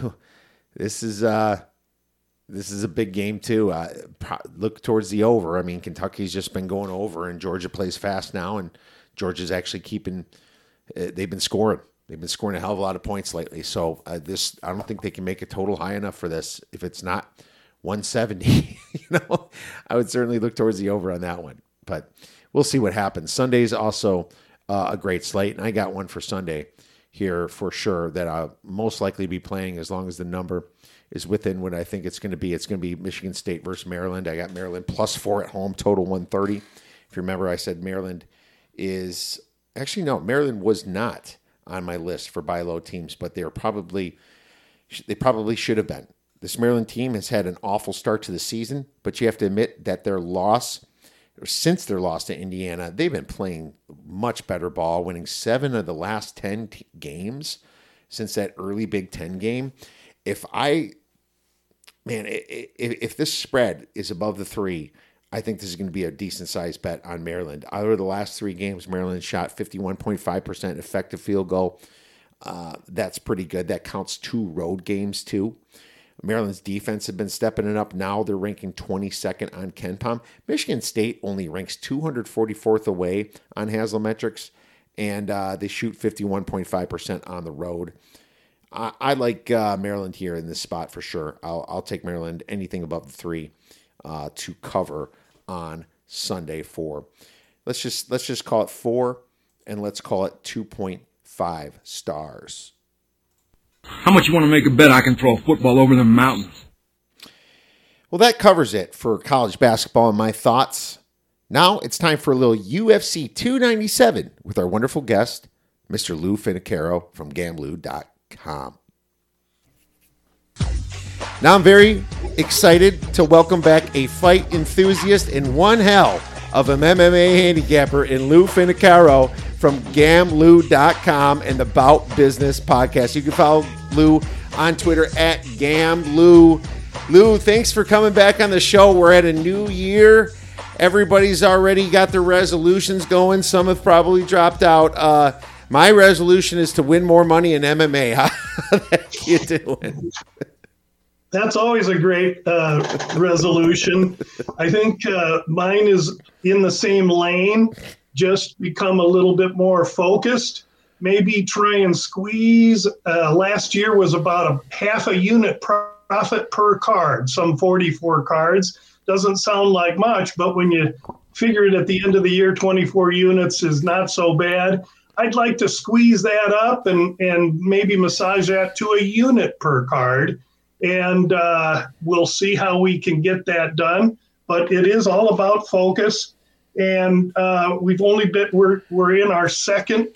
This is uh, this is a big game, too. Uh, pro- look towards the over. I mean, Kentucky's just been going over, and Georgia plays fast now, and Georgia's actually keeping uh, – they've been scoring. They've been scoring a hell of a lot of points lately. So uh, this, I don't think they can make a total high enough for this. If it's not one seventy, you know, I would certainly look towards the over on that one. But we'll see what happens. Sunday's also uh, a great slate, and I got one for Sunday here for sure that I'll most likely be playing as long as the number is within what I think it's going to be. It's going to be Michigan State versus Maryland. I got Maryland plus four at home, total one thirty. If you remember, I said Maryland is – actually, no, Maryland was not on my list for buy low teams, but they're probably they probably should have been. This Maryland team has had an awful start to the season, but you have to admit that their loss, or since their loss to Indiana, they've been playing much better ball, winning seven of the last ten t- games since that early Big Ten game. If I, man, if, if this spread is above the three, I think this is going to be a decent-sized bet on Maryland. Out of the last three games, Maryland shot fifty-one point five percent effective field goal. Uh, that's pretty good. That counts two road games, too. Maryland's defense have been stepping it up. Now they're ranking twenty-second on KenPom. Michigan State only ranks two hundred forty-fourth away on Haslametrics, and uh, they shoot fifty-one point five percent on the road. I, I like uh, Maryland here in this spot for sure. I'll, I'll take Maryland anything above the three. Uh, to cover on Sunday for, let's just let's just call it four, and let's call it two point five stars. How much you want to make a bet I can throw a football over the mountains? Well, that covers it for college basketball and my thoughts. Now it's time for a little U F C two ninety-seven with our wonderful guest, Mister Lou Finicaro from Gamblou dot com. Now I'm very excited to welcome back a fight enthusiast and one hell of an M M A handicapper in Lou Finicaro from Gamblou dot com and the Bout Business podcast. You can follow Lou on Twitter at Gamblou. Lou, thanks for coming back on the show. We're at a new year. Everybody's already got their resolutions going. Some have probably dropped out. Uh, my resolution is to win more money in M M A. How are you doing? That's always a great uh, resolution. I think uh, mine is in the same lane, just become a little bit more focused. Maybe try and squeeze. Uh, last year was about a half a unit profit per card, some forty-four cards. Doesn't sound like much, but when you figure it at the end of the year, twenty-four units is not so bad. I'd like to squeeze that up and, and maybe massage that to a unit per card. And uh, we'll see how we can get that done. But it is all about focus. And uh, we've only been, we're, we're in our second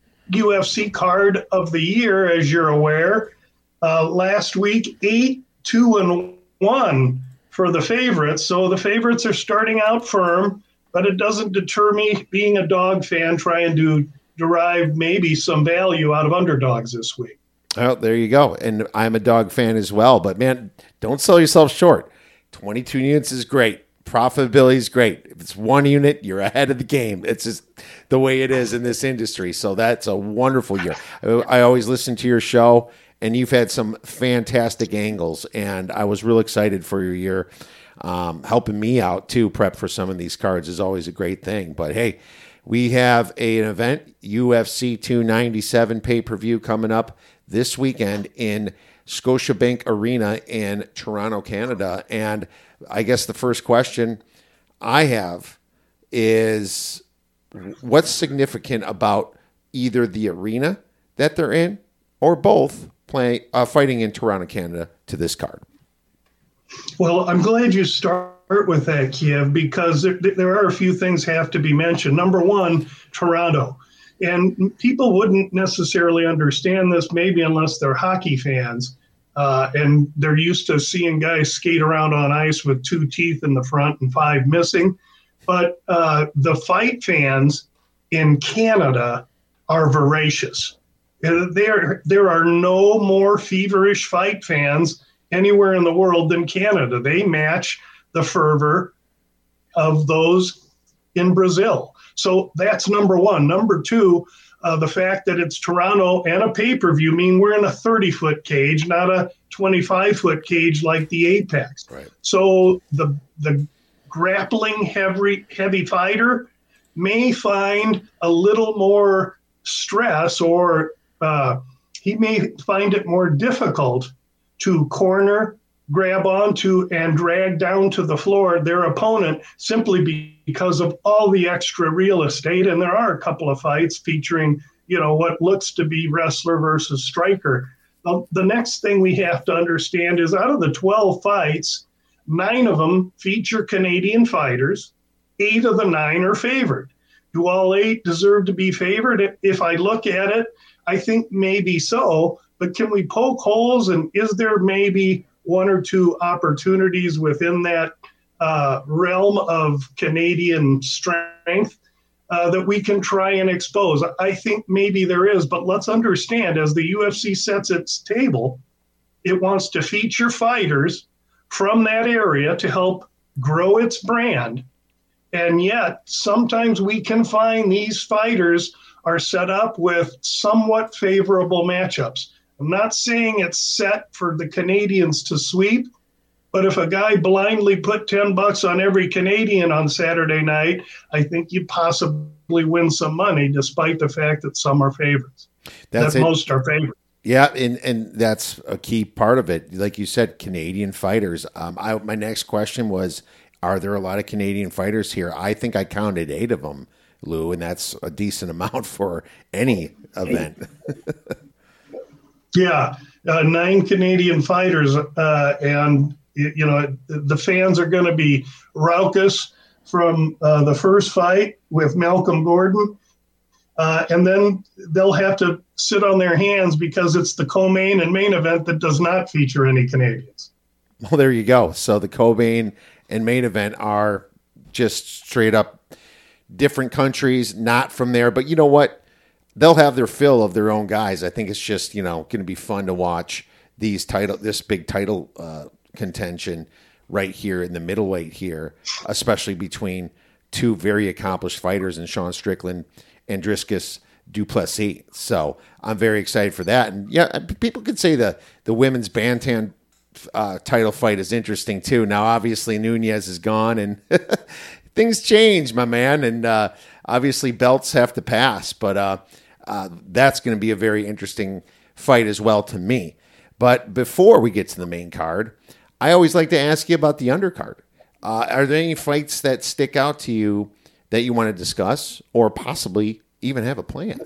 U F C card of the year, as you're aware. Uh, last week, eight, two, and one for the favorites. So the favorites are starting out firm, but it doesn't deter me being a dog fan, trying to derive maybe some value out of underdogs this week. Oh, there you go. And I'm a dog fan as well. But, man, don't sell yourself short. twenty-two units is great. Profitability is great. If it's one unit, you're ahead of the game. It's just the way it is in this industry. So that's a wonderful year. I, I always listen to your show, and you've had some fantastic angles. And I was real excited for your year. Um, helping me out, too, prep for some of these cards is always a great thing. But, hey, we have a, an event, U F C two ninety-seven pay-per-view coming up this weekend in Scotiabank Arena in Toronto, Canada. And I guess the first question I have is, what's significant about either the arena that they're in or both playing uh, fighting in Toronto, Canada to this card? Well, I'm glad you start with that, Kiev, because there, there are a few things have to be mentioned. Number one, Toronto. And people wouldn't necessarily understand this maybe unless they're hockey fans. Uh, and they're used to seeing guys skate around on ice with two teeth in the front and five missing. But uh, the fight fans in Canada are voracious. There, there are no more feverish fight fans anywhere in the world than Canada. They match the fervor of those in Brazil. So that's number one. Number two, uh, the fact that it's Toronto and a pay-per-view mean we're in a thirty-foot cage, not a twenty-five-foot cage like the Apex. Right. So the the grappling heavy heavy fighter may find a little more stress, or uh, he may find it more difficult to corner, grab onto, and drag down to the floor their opponent simply because of all the extra real estate. And there are a couple of fights featuring, you know, what looks to be wrestler versus striker. The, the next thing we have to understand is out of the twelve fights, nine of them feature Canadian fighters. Eight of the nine are favored. Do all eight deserve to be favored? If I look at it, I think maybe so. But can we poke holes? And is there maybe one or two opportunities within that uh, realm of Canadian strength uh, that we can try and expose? I think maybe there is, but let's understand, as the U F C sets its table, it wants to feature fighters from that area to help grow its brand. And yet, sometimes we can find these fighters are set up with somewhat favorable matchups. I'm not saying it's set for the Canadians to sweep, but if a guy blindly put ten bucks on every Canadian on Saturday night, I think you possibly win some money, despite the fact that some are favorites. That's that it. Most are favorites. Yeah, and, and that's a key part of it. Like you said, Canadian fighters. Um, I, my next question was, are there a lot of Canadian fighters here? I think I counted eight of them, Lou, and that's a decent amount for any event. Yeah, uh, nine Canadian fighters, uh, and you know the fans are going to be raucous from uh, the first fight with Malcolm Gordon, uh, and then they'll have to sit on their hands because it's the co-main and main event that does not feature any Canadians. Well, there you go. So the co-main and main event are just straight up different countries, not from there. But you know what? They'll have their fill of their own guys. I think it's just, you know, going to be fun to watch these title, this big title uh, contention right here in the middleweight here, especially between two very accomplished fighters in Sean Strickland and Dricus du Plessis. So I'm very excited for that. And yeah, people could say the, the women's Bantam uh, title fight is interesting too. Now, obviously Nunez is gone and things change, my man. And uh, obviously belts have to pass, but uh, uh, that's going to be a very interesting fight as well to me. But before we get to the main card, I always like to ask you about the undercard. Uh, are there any fights that stick out to you that you want to discuss or possibly even have a plan?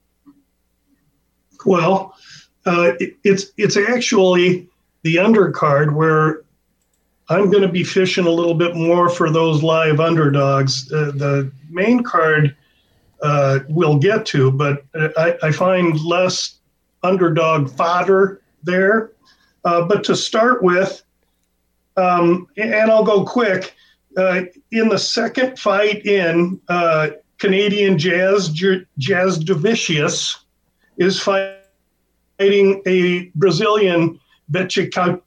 Well, uh, it, it's it's actually the undercard where I'm going to be fishing a little bit more for those live underdogs. Uh, the main card uh, we'll get to, but I, I find less underdog fodder there. Uh, but to start with, um, and I'll go quick, uh, in the second fight in, uh, Canadian Jazz Jasudavicius is fighting a Brazilian Bethe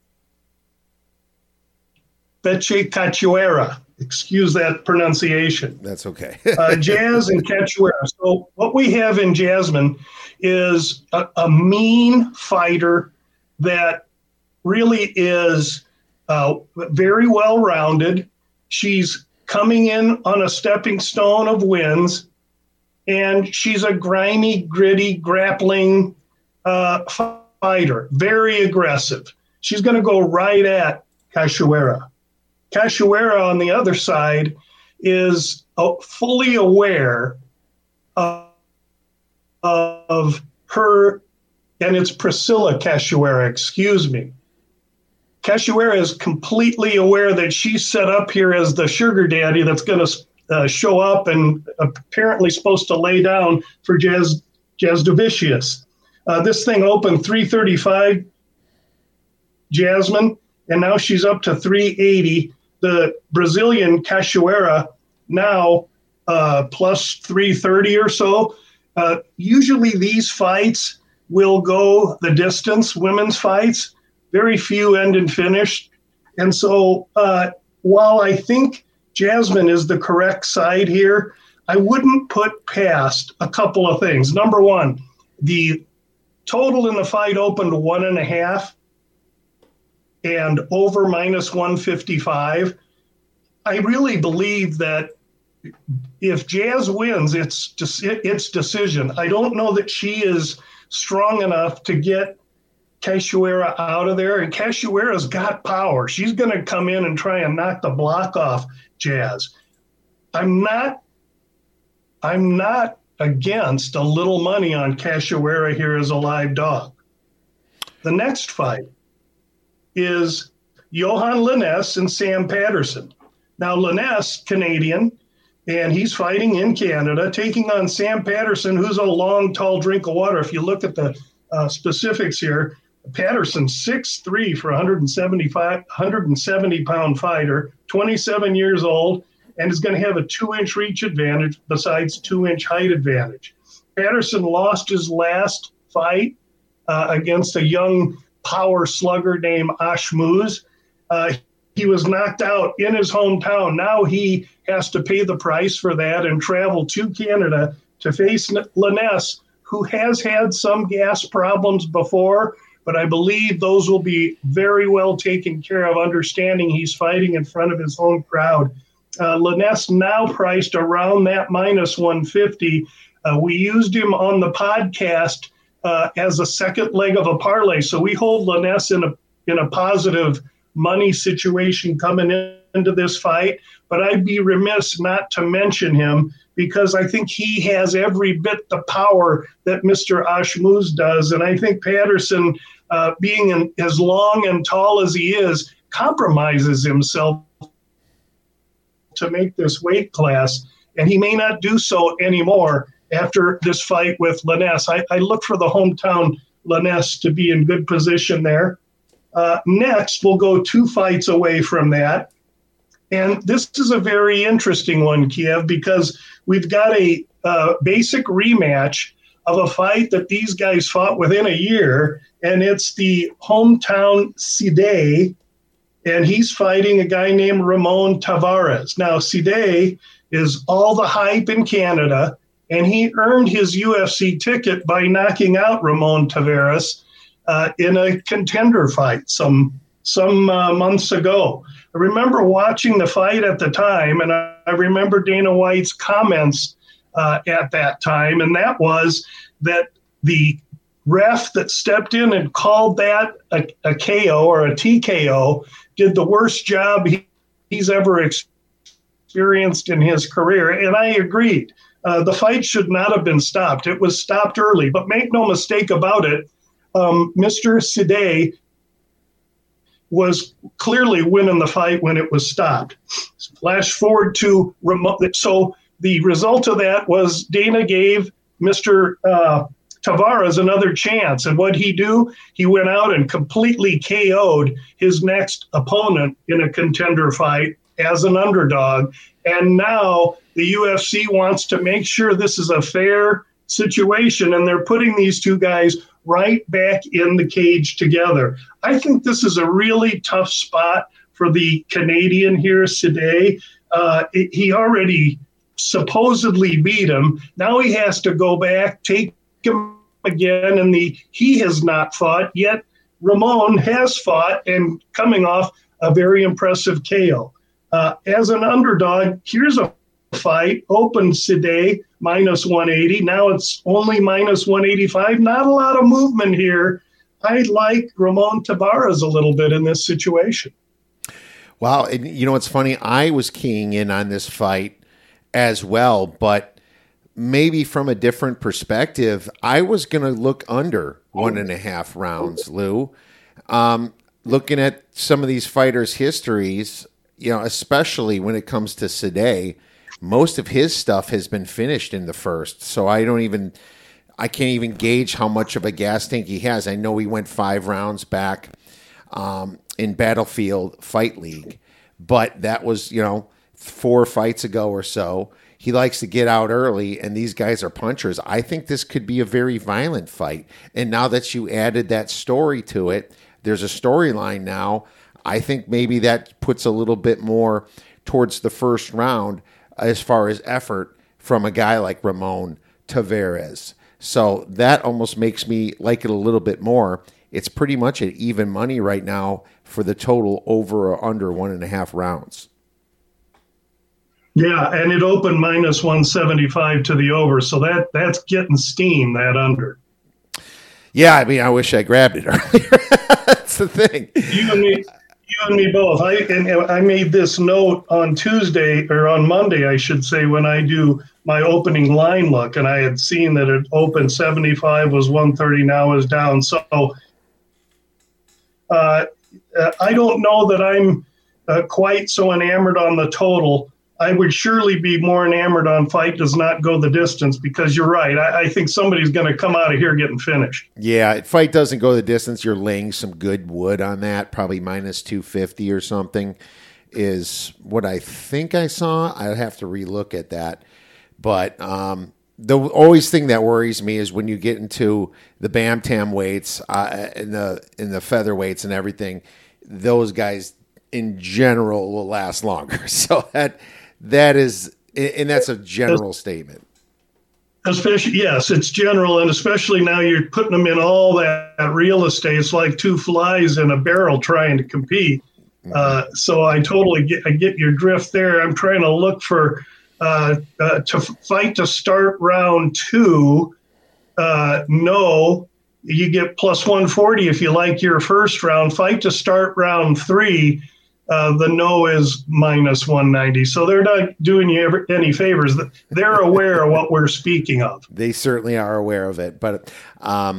Cachoeira. Excuse that pronunciation. That's okay. uh, Jazz and Cachoeira. So what we have in Jasmine is a, a mean fighter that really is uh, very well-rounded. She's coming in on a stepping stone of wins, and she's a grimy, gritty, grappling uh, fighter, very aggressive. She's going to go right at Cachoeira. Cachoeira, on the other side, is uh, fully aware of, of her, and it's Priscilla Cachoeira, excuse me. Cachoeira is completely aware that she's set up here as the sugar daddy that's going to uh, show up and apparently supposed to lay down for Jazz Jasudavicius. Uh, this thing opened three thirty-five, Jasmine, and now she's up to three eighty. The Brazilian Cachoeira now uh, plus three thirty or so. Uh, usually these fights will go the distance, women's fights. Very few end in finish. And so uh, while I think Jasmine is the correct side here, I wouldn't put past a couple of things. Number one, the total in the fight opened one and a half and over minus one fifty-five. I really believe that if Jazz wins, it's it's decision. I don't know that she is strong enough to get Cachoeira out of there, and Cachoeira's got power. She's going to come in and try and knock the block off Jazz. I'm not, I'm not against a little money on Cachoeira here as a live dog. The next fight is Johan Linnes and Sam Patterson. Now, Linnes, Canadian, and he's fighting in Canada, taking on Sam Patterson, who's a long, tall drink of water. If you look at the uh, specifics here, Patterson, six three for one seventy-five, one seventy pound fighter, twenty-seven years old, and is going to have a two inch reach advantage besides two inch height advantage. Patterson lost his last fight uh, against a young power slugger named Ashmuz. Uh, he was knocked out in his hometown. Now he has to pay the price for that and travel to Canada to face Linnes, who has had some gas problems before, but I believe those will be very well taken care of, understanding he's fighting in front of his home crowd. Uh, Linnes now priced around that minus one fifty. Uh, we used him on the podcast uh, as a second leg of a parlay, so we hold Linnes in a in a positive money situation coming in, into this fight. But I'd be remiss not to mention him because I think he has every bit the power that Mister Ashmuz does. And I think Patterson uh, being an, as long and tall as he is, compromises himself to make this weight class, and he may not do so anymore after this fight with Lanez. I, I look for the hometown Lanez to be in good position there. Uh, next, we'll go two fights away from that. And this is a very interesting one, Kiev, because we've got a uh, basic rematch of a fight that these guys fought within a year, and it's the hometown Side, and he's fighting a guy named Ramon Taveras. Now, Side is all the hype in Canada, and he earned his U F C ticket by knocking out Ramon Taveras uh, in a contender fight some some uh, months ago. I remember watching the fight at the time, and I, I remember Dana White's comments uh, at that time, and that was that the ref that stepped in and called that a, a K O or a T K O did the worst job he, he's ever experienced in his career, and I agreed. Uh, the fight should not have been stopped. It was stopped early, but make no mistake about it, um, Mister Side was clearly winning the fight when it was stopped. Flash forward to remote. So the result of that was Dana gave Mister Uh, Taveras another chance. And what he do? He went out and completely K O'd his next opponent in a contender fight as an underdog. And now the U F C wants to make sure this is a fair situation, and they're putting these two guys right back in the cage together. I think this is a really tough spot for the Canadian here, Side. Uh, it, he already supposedly beat him. Now he has to go back, take him again, and the he has not fought yet. Ramon has fought and coming off a very impressive K O. Uh, as an underdog, here's a fight, open Side minus one eighty. Now it's only minus one eighty-five. Not a lot of movement here. I like Ramon Taveras a little bit in this situation. Wow. And you know, what's funny? I was keying in on this fight as well, but maybe from a different perspective. I was going to look under one and a half rounds, Lou. Um, looking at some of these fighters' histories, you know, especially when it comes to Side, most of his stuff has been finished in the first. So I don't even, I can't even gauge how much of a gas tank he has. I know he went five rounds back um, in Battlefield Fight League, but that was, you know, four fights ago or so. He likes to get out early, and these guys are punchers. I think this could be a very violent fight. And now that you added that story to it, there's a storyline now. I think maybe that puts a little bit more towards the first round as far as effort from a guy like Ramon Taveras. So that almost makes me like it a little bit more. It's pretty much at even money right now for the total over or under one and a half rounds. Yeah, and it opened minus one seventy-five to the over, so that that's getting steam, that under. Yeah, I mean, I wish I grabbed it earlier. That's the thing. You and me, you and me both. I and I made this note on Tuesday, or on Monday, I should say, when I do my opening line look, and I had seen that it opened seventy-five, was one thirty, now is down. So uh, I don't know that I'm uh, quite so enamored on the total. I would surely be more enamored on fight does not go the distance, because you're right. I, I think somebody's going to come out of here getting finished. Yeah, fight doesn't go the distance. You're laying some good wood on that, probably minus two fifty or something is what I think I saw. I'd have to relook at that. But um, the always thing that worries me is when you get into the Bantam weights uh, and the in the featherweights and everything, those guys in general will last longer. So that that is, and that's a general statement. Especially, yes, it's general, and especially now you're putting them in all that real estate. It's like two flies in a barrel trying to compete. Mm-hmm. Uh, so I totally get I get your drift there. I'm trying to look for uh, uh, to fight to start round two. Uh, no, you get plus one forty if you like your first round. Fight to start round three. Uh, the no is minus one ninety. So they're not doing you ever, any favors. They're aware of what we're speaking of. They certainly are aware of it. But um,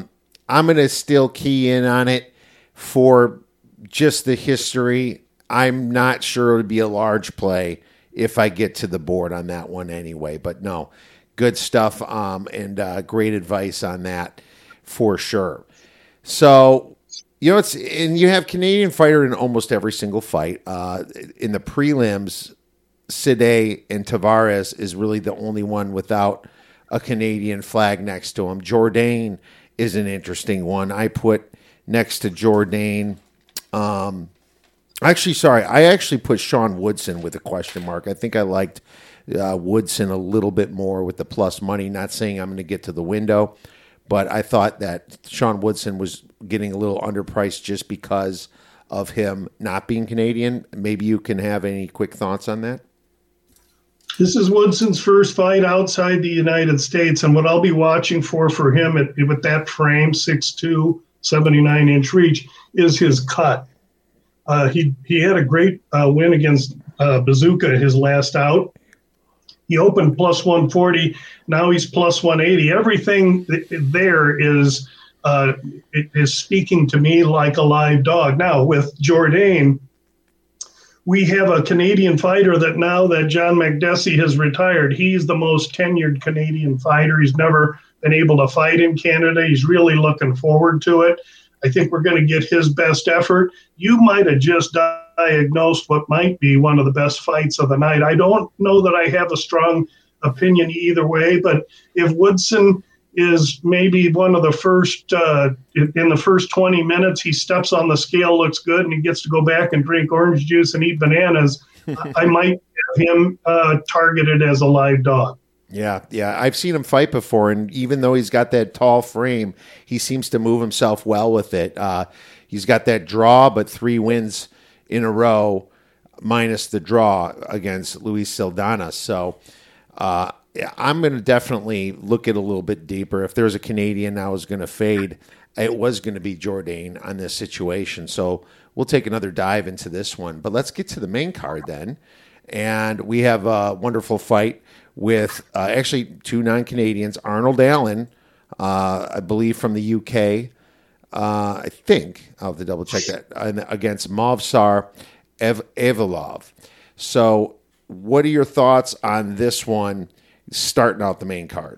I'm going to still key in on it for just the history. I'm not sure it would be a large play if I get to the board on that one anyway. But no, good stuff um, and uh, great advice on that for sure. So, you know, it's and you have Canadian fighter in almost every single fight. Uh, in the prelims, Side and Tavares is really the only one without a Canadian flag next to him. Jourdain is an interesting one. I put next to Jourdain. Um, actually, sorry, I actually put Sean Woodson with a question mark. I think I liked uh, Woodson a little bit more with the plus money. Not saying I'm going to get to the window, but I thought that Sean Woodson was getting a little underpriced just because of him not being Canadian. Maybe you can have any quick thoughts on that? This is Woodson's first fight outside the United States, and what I'll be watching for for him at, with that frame, six two, seventy-nine inch reach, is his cut. Uh, he he had a great uh, win against uh, Bazooka his last out. He opened plus one forty. Now he's plus one eighty. Everything there is uh, is speaking to me like a live dog. Now with Jourdain, we have a Canadian fighter that now that John Makdessi has retired, he's the most tenured Canadian fighter. He's never been able to fight in Canada. He's really looking forward to it. I think we're going to get his best effort. You might have just diagnosed what might be one of the best fights of the night. I don't know that I have a strong opinion either way, but if Woodson is maybe one of the first, uh, in the first twenty minutes, he steps on the scale, looks good, and he gets to go back and drink orange juice and eat bananas, I might have him uh, targeted as a live dog. Yeah, yeah. I've seen him fight before, and even though he's got that tall frame, he seems to move himself well with it. Uh, he's got that draw, but three wins in a row, minus the draw against Luis Saldana. So uh, yeah, I'm going to definitely look at it a little bit deeper. If there's a Canadian I was going to fade, it was going to be Jourdain on this situation. So we'll take another dive into this one. But let's get to the main card then. And we have a wonderful fight with uh, actually two non-Canadians, Arnold Allen, uh, I believe from the U K, uh, I think, I'll have to double check that, and against Movsar Ev- Evloev. So what are your thoughts on this one starting out the main card?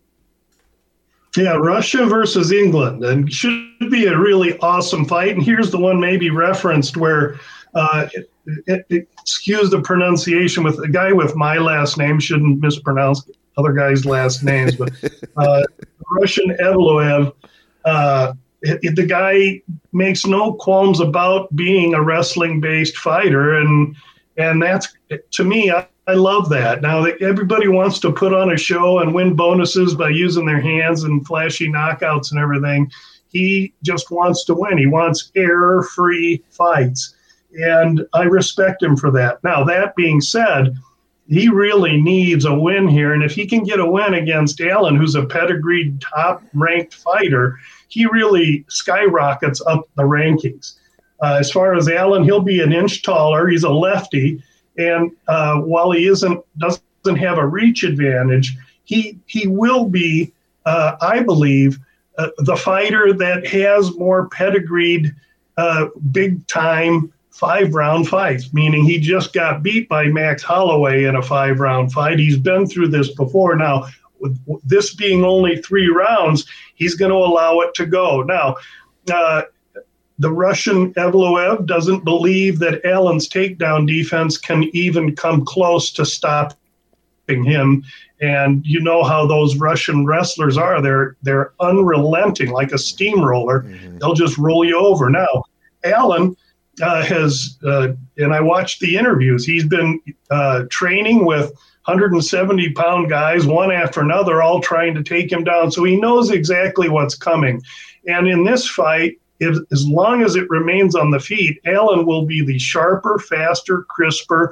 Yeah, Russia versus England, and should be a really awesome fight. And here's the one maybe referenced where uh, it, it, it, excuse the pronunciation, with a guy with my last name, shouldn't mispronounce other guys' last names, but uh, Russian Evloev, uh, it, it, the guy makes no qualms about being a wrestling-based fighter, and and that's, to me, I, I love that. Now, everybody wants to put on a show and win bonuses by using their hands and flashy knockouts and everything. He just wants to win. He wants error-free fights. And I respect him for that. Now, that being said, he really needs a win here. And if he can get a win against Allen, who's a pedigreed top-ranked fighter, he really skyrockets up the rankings. Uh, as far as Allen, he'll be an inch taller. He's a lefty. And uh, while he isn't doesn't have a reach advantage, he, he will be, uh, I believe, uh, the fighter that has more pedigreed, uh, big-time five-round fights, meaning he just got beat by Max Holloway in a five-round fight. He's been through this before. Now, with this being only three rounds, he's going to allow it to go. Now, uh, the Russian Evloev doesn't believe that Allen's takedown defense can even come close to stopping him. And you know how those Russian wrestlers are. They're they're unrelenting, like a steamroller. Mm-hmm. They'll just roll you over. Now, Allen uh, has, uh, and I watched the interviews, he's been uh, training with one hundred seventy pound guys, one after another, all trying to take him down. So he knows exactly what's coming. And in this fight, if, as long as it remains on the feet, Allen will be the sharper, faster, crisper,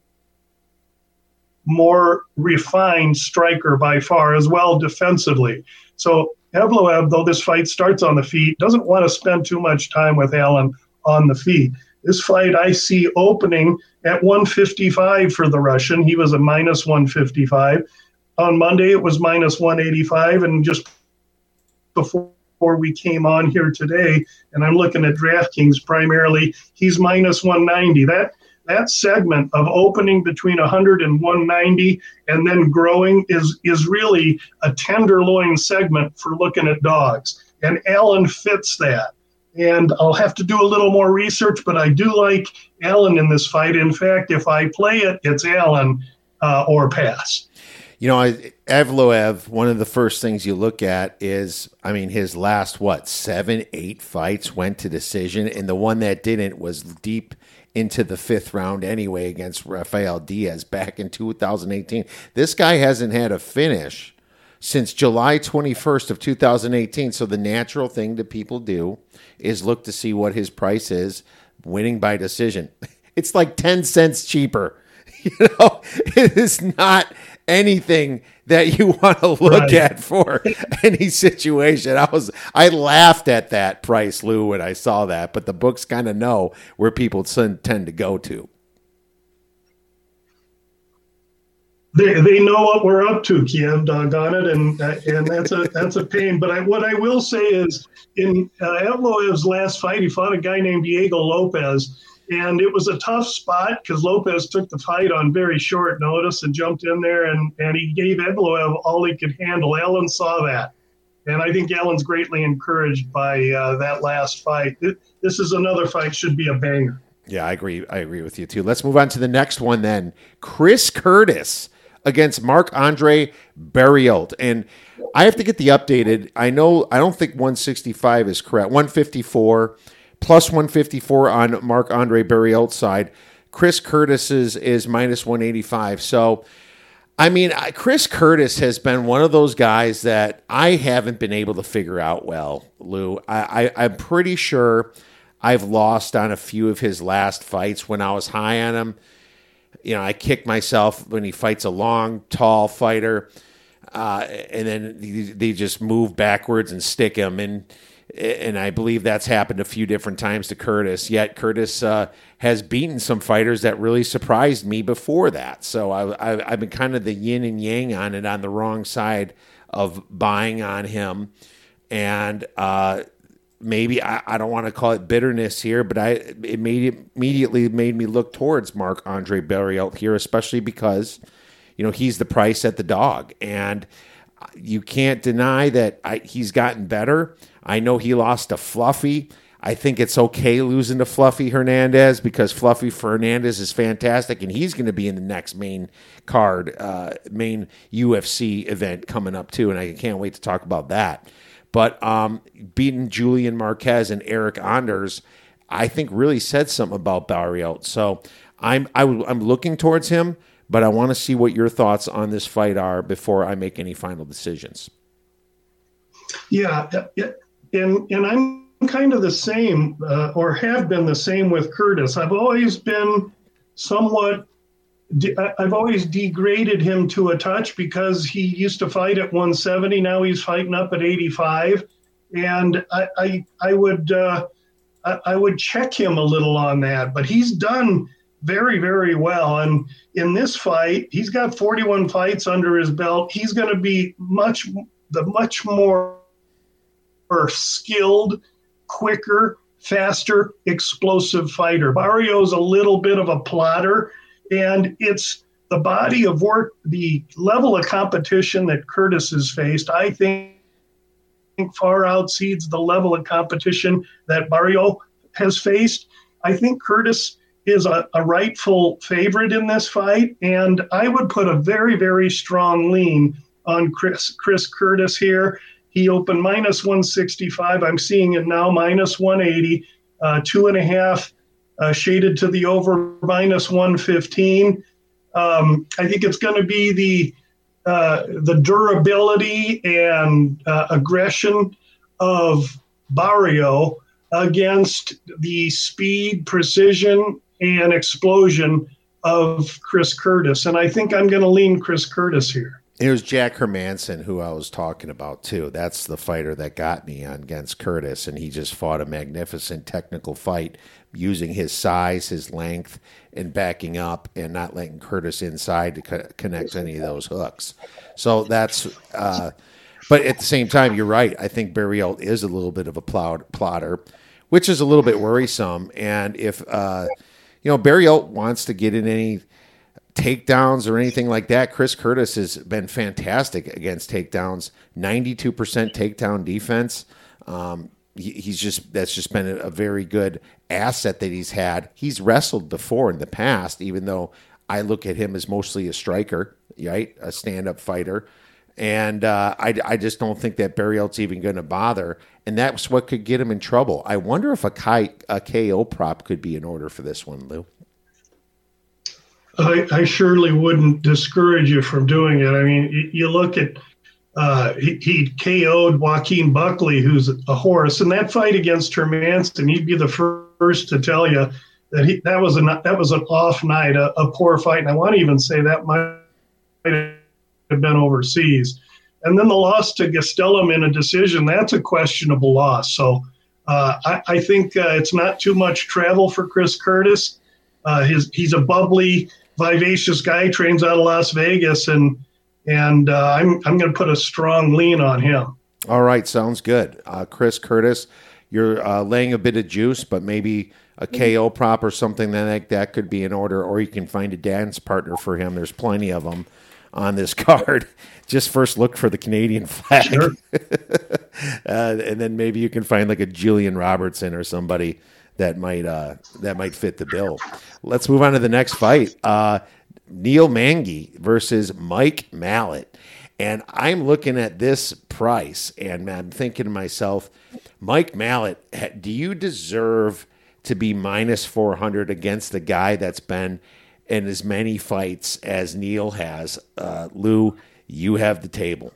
more refined striker by far, as well defensively. So Evloev, though this fight starts on the feet, doesn't want to spend too much time with Allen on the feet. This fight I see opening at one fifty-five for the Russian. He was a minus one fifty-five. On Monday, it was minus one eighty-five, and just before before we came on here today, and I'm looking at DraftKings primarily, he's minus one ninety. That that segment of opening between one hundred and one ninety and then growing is is really a tenderloin segment for looking at dogs. And Allen fits that. And I'll have to do a little more research, but I do like Allen in this fight. In fact, if I play it, it's Allen uh, or pass. You know, Evloev, one of the first things you look at is, I mean, his last, what, seven, eight fights went to decision, and the one that didn't was deep into the fifth round anyway against Rafael Diaz back in two thousand eighteen. This guy hasn't had a finish since July twenty-first of two thousand eighteen, so the natural thing that people do is look to see what his price is, winning by decision. It's like ten cents cheaper. You know, it is not anything that you want to look right. at for any situation. I was, I laughed at that price, Lou, when I saw that, but the books kind of know where people tend to go to. They they know what we're up to, Kiev, doggone it, and uh, and that's a that's a pain. But I, what I will say is, in uh, Evloev's last fight, he fought a guy named Diego Lopez. And it was a tough spot because Lopez took the fight on very short notice and jumped in there, and, and he gave Evloev all he could handle. Allen saw that. And I think Allen's greatly encouraged by uh, that last fight. This is another fight, should be a banger. Yeah, I agree. I agree with you, too. Let's move on to the next one then. Chris Curtis against Marc-Andre Barriault. And I have to get the updated. I know, I don't think one sixty-five is correct. one fifty-four. Plus one fifty-four on Marc-Andre Barriault's side. Chris Curtis's is minus one eighty-five. So, I mean, Chris Curtis has been one of those guys that I haven't been able to figure out well, Lou. I, I, I'm pretty sure I've lost on a few of his last fights when I was high on him. You know, I kick myself when he fights a long, tall fighter, uh, and then they just move backwards and stick him. And And I believe that's happened a few different times to Curtis. Yet Curtis uh, has beaten some fighters that really surprised me before that. So I, I, I've been kind of the yin and yang on it, on the wrong side of buying on him. And uh, maybe I, I don't want to call it bitterness here, but I it made immediately made me look towards Marc-Andre Barriault here, especially because, you know, he's the price at the dog, and you can't deny that I, he's gotten better. I know he lost to Fluffy. I think it's okay losing to Fluffy Hernandez because Fluffy Hernandez is fantastic, and he's going to be in the next main card, uh, main U F C event coming up too, and I can't wait to talk about that. But um, beating Julian Marquez and Eric Anders, I think really said something about Barriault. So I'm I w- I'm looking towards him, but I want to see what your thoughts on this fight are before I make any final decisions. Yeah, yeah. And and I'm kind of the same, uh, or have been the same with Curtis. I've always been somewhat, de- I've always degraded him to a touch because he used to fight at one seventy. Now he's fighting up at eighty-five, and I I, I would uh, I, I would check him a little on that. But he's done very very well, and in this fight, he's got forty-one fights under his belt. He's going to be much the much more or skilled, quicker, faster, explosive fighter. Barriault's a little bit of a plotter, and it's the body of work, the level of competition that Curtis has faced, I think far outseeds the level of competition that Barriault has faced. I think Curtis is a, a rightful favorite in this fight, and I would put a very, very strong lean on Chris, Chris Curtis here. He opened minus one sixty-five. I'm seeing it now minus one eighty, uh, two and a half uh, shaded to the over minus one fifteen. Um, I think it's going to be the uh, the durability and uh, aggression of Barriault against the speed, precision, and explosion of Chris Curtis. And I think I'm going to lean Chris Curtis here. It was Jack Hermanson who I was talking about, too. That's the fighter that got me on against Curtis, and he just fought a magnificent technical fight using his size, his length, and backing up and not letting Curtis inside to co- connect any of those hooks. So that's uh, But at the same time, you're right. I think Barry Alt is a little bit of a plod, plotter, which is a little bit worrisome. And if, uh, you know, Barry Alt wants to get in any takedowns or anything like that, Chris Curtis has been fantastic against takedowns, ninety-two percent takedown defense. Um, he, he's just, that's just been a, a very good asset that he's had. He's wrestled before in the past, even though I look at him as mostly a striker, right? A stand-up fighter. And uh, I, I just don't think that Barry Alt's even going to bother. And that's what could get him in trouble. I wonder if a, K, a K O prop could be in order for this one, Lou. I, I surely wouldn't discourage you from doing it. I mean, you, you look at, uh, he, he K O'd Joaquin Buckley, who's a horse. And that fight against Hermansson, he'd be the first to tell you that he that was, a, that was an off night, a, a poor fight. And I want to even say that might have been overseas. And then the loss to Gastelum in a decision, that's a questionable loss. So uh, I, I think uh, it's not too much travel for Chris Curtis. Uh, his he's a bubbly, vivacious guy, trains out of Las Vegas, and and uh, I'm I'm going to put a strong lean on him. All right, sounds good. Uh, Chris Curtis, you're uh, laying a bit of juice, but maybe a K O prop or something like that could be in order, or you can find a dance partner for him. There's plenty of them on this card. Just first look for the Canadian flag. Sure. uh, and then maybe you can find like a Julian Robertson or somebody that might uh, that might fit the bill. Let's move on to the next fight. Uh, Neil Magny versus Mike Malott. And I'm looking at this price, and I'm thinking to myself, Mike Malott, do you deserve to be minus four hundred against the guy that's been in as many fights as Neil has? Uh, Lou, you have the table.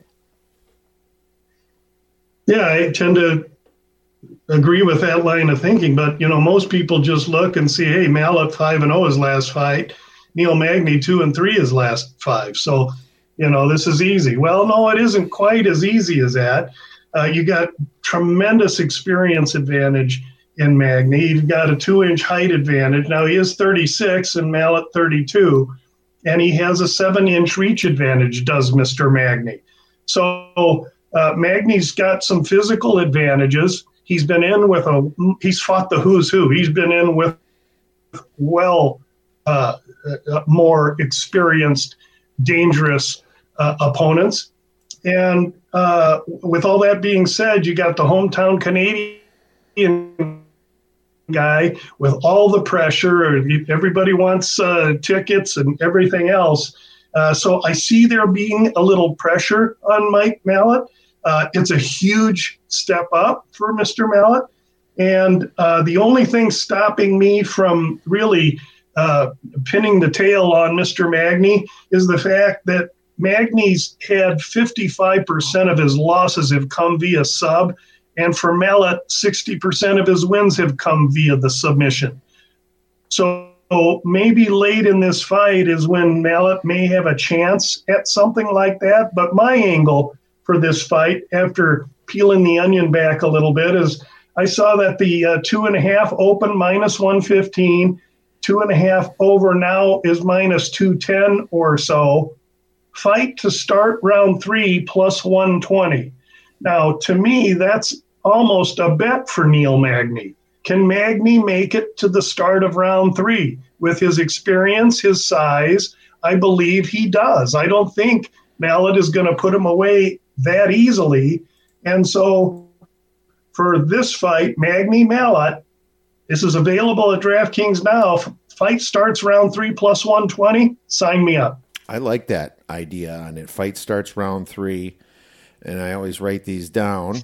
Yeah, I tend to agree with that line of thinking, but you know, most people just look and see, hey, Malott five and oh his last fight, Neil Magny two and three his last five. So, you know, this is easy. Well, no, it isn't quite as easy as that. Uh, you got tremendous experience advantage in Magny. You've got a two-inch height advantage. Now, he is thirty-six and Malott thirty-two, and he has a seven-inch reach advantage, does Mister Magny. So uh, Magny's got some physical advantages. He's been in with a – he's fought the who's who. He's been in with well uh, uh, more experienced, dangerous uh, opponents. And uh, with all that being said, you got the hometown Canadian guy with all the pressure. Everybody wants uh, tickets and everything else. Uh, so I see there being a little pressure on Mike Malott. Uh, it's a huge step up for Mister Malott. And uh, the only thing stopping me from really uh, pinning the tail on Mister Magny is the fact that Magny's had fifty-five percent of his losses have come via sub, and for Malott, sixty percent of his wins have come via the submission. So maybe late in this fight is when Malott may have a chance at something like that. But my angle for this fight, after peeling the onion back a little bit, is I saw that the uh, two and a half open minus one fifteen, two and a half over now is minus two ten or so. Fight to start round three plus one twenty. Now, to me, that's almost a bet for Neil Magny. Can Magny make it to the start of round three? With his experience, his size, I believe he does. I don't think Malott is going to put him away that easily. And so for this fight, Magny Malott, this is available at DraftKings now. Fight starts round three plus one twenty. Sign me up. I like that idea on it. Fight starts round three, and I always write these down.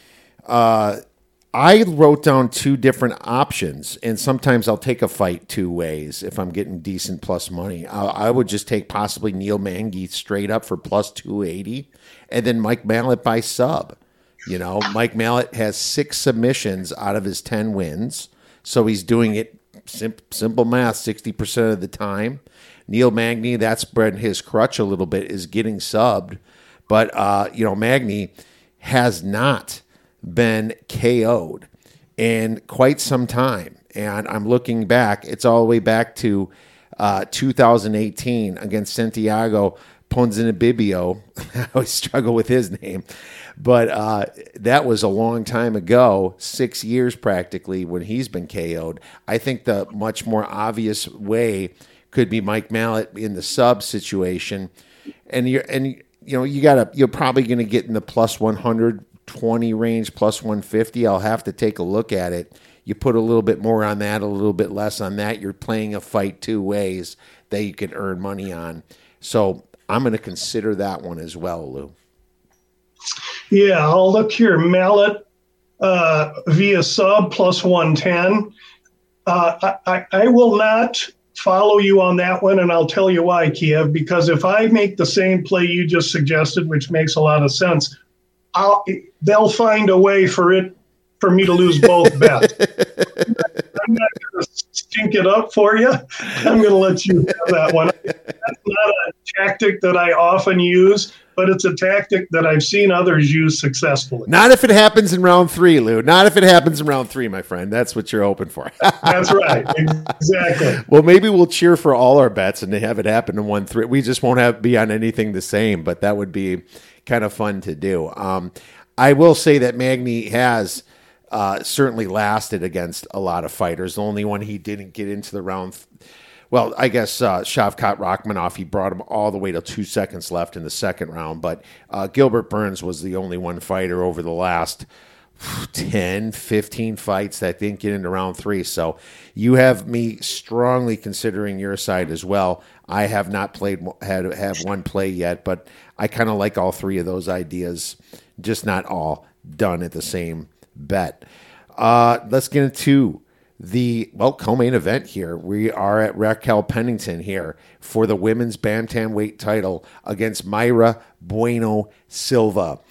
Uh, I wrote down two different options, and sometimes I'll take a fight two ways if I'm getting decent plus money. I, I would just take possibly Neil Magny straight up for plus two eighty, and then Mike Malott by sub. You know, Mike Malott has six submissions out of his ten wins, so he's doing it sim- simple math sixty percent of the time. Neil Magny, that's been his crutch a little bit, is getting subbed. But, uh, you know, Magny has not been K O'd in quite some time. And I'm looking back. It's all the way back to uh, two thousand eighteen against Santiago Ponzinibbio. I always struggle with his name. But uh, that was a long time ago, six years practically, when he's been K O'd. I think the much more obvious way could be Mike Malott in the sub situation. And you're and you know, you gotta you're probably gonna get in the plus one hundred twenty range, plus one fifty. I'll have to take a look at it. You put a little bit more on that, a little bit less on that. You're playing a fight two ways that you can earn money on. So I'm going to consider that one as well, Lou. Yeah, I'll look here. Malott uh, via sub plus one ten. Uh, I, I will not follow you on that one, and I'll tell you why, Kiev, because if I make the same play you just suggested, which makes a lot of sense, I'll, they'll find a way for it for me to lose both bets. I'm not going to stink it up for you. I'm going to let you have that one. That's not a tactic that I often use, but it's a tactic that I've seen others use successfully. Not if it happens in round three, Lou. Not if it happens in round three, my friend. That's what you're hoping for. That's right. Exactly. Well, maybe we'll cheer for all our bets and have it happen in one three. We just won't have be on anything the same, but that would be kind of fun to do. Um, I will say that Magny has uh, certainly lasted against a lot of fighters. The only one he didn't get into the round. Th- well, I guess uh, Shavkat Rakhmonov, he brought him all the way to two seconds left in the second round. But uh, Gilbert Burns was the only one fighter over the last ten, fifteen fights that didn't get into round three. So you have me strongly considering your side as well. I have not played, had have one play yet, but I kind of like all three of those ideas, just not all done at the same bet. Uh, let's get into the, well, co-main event here. We are at Raquel Pennington here for the women's bantamweight title against Mayra Bueno Silva.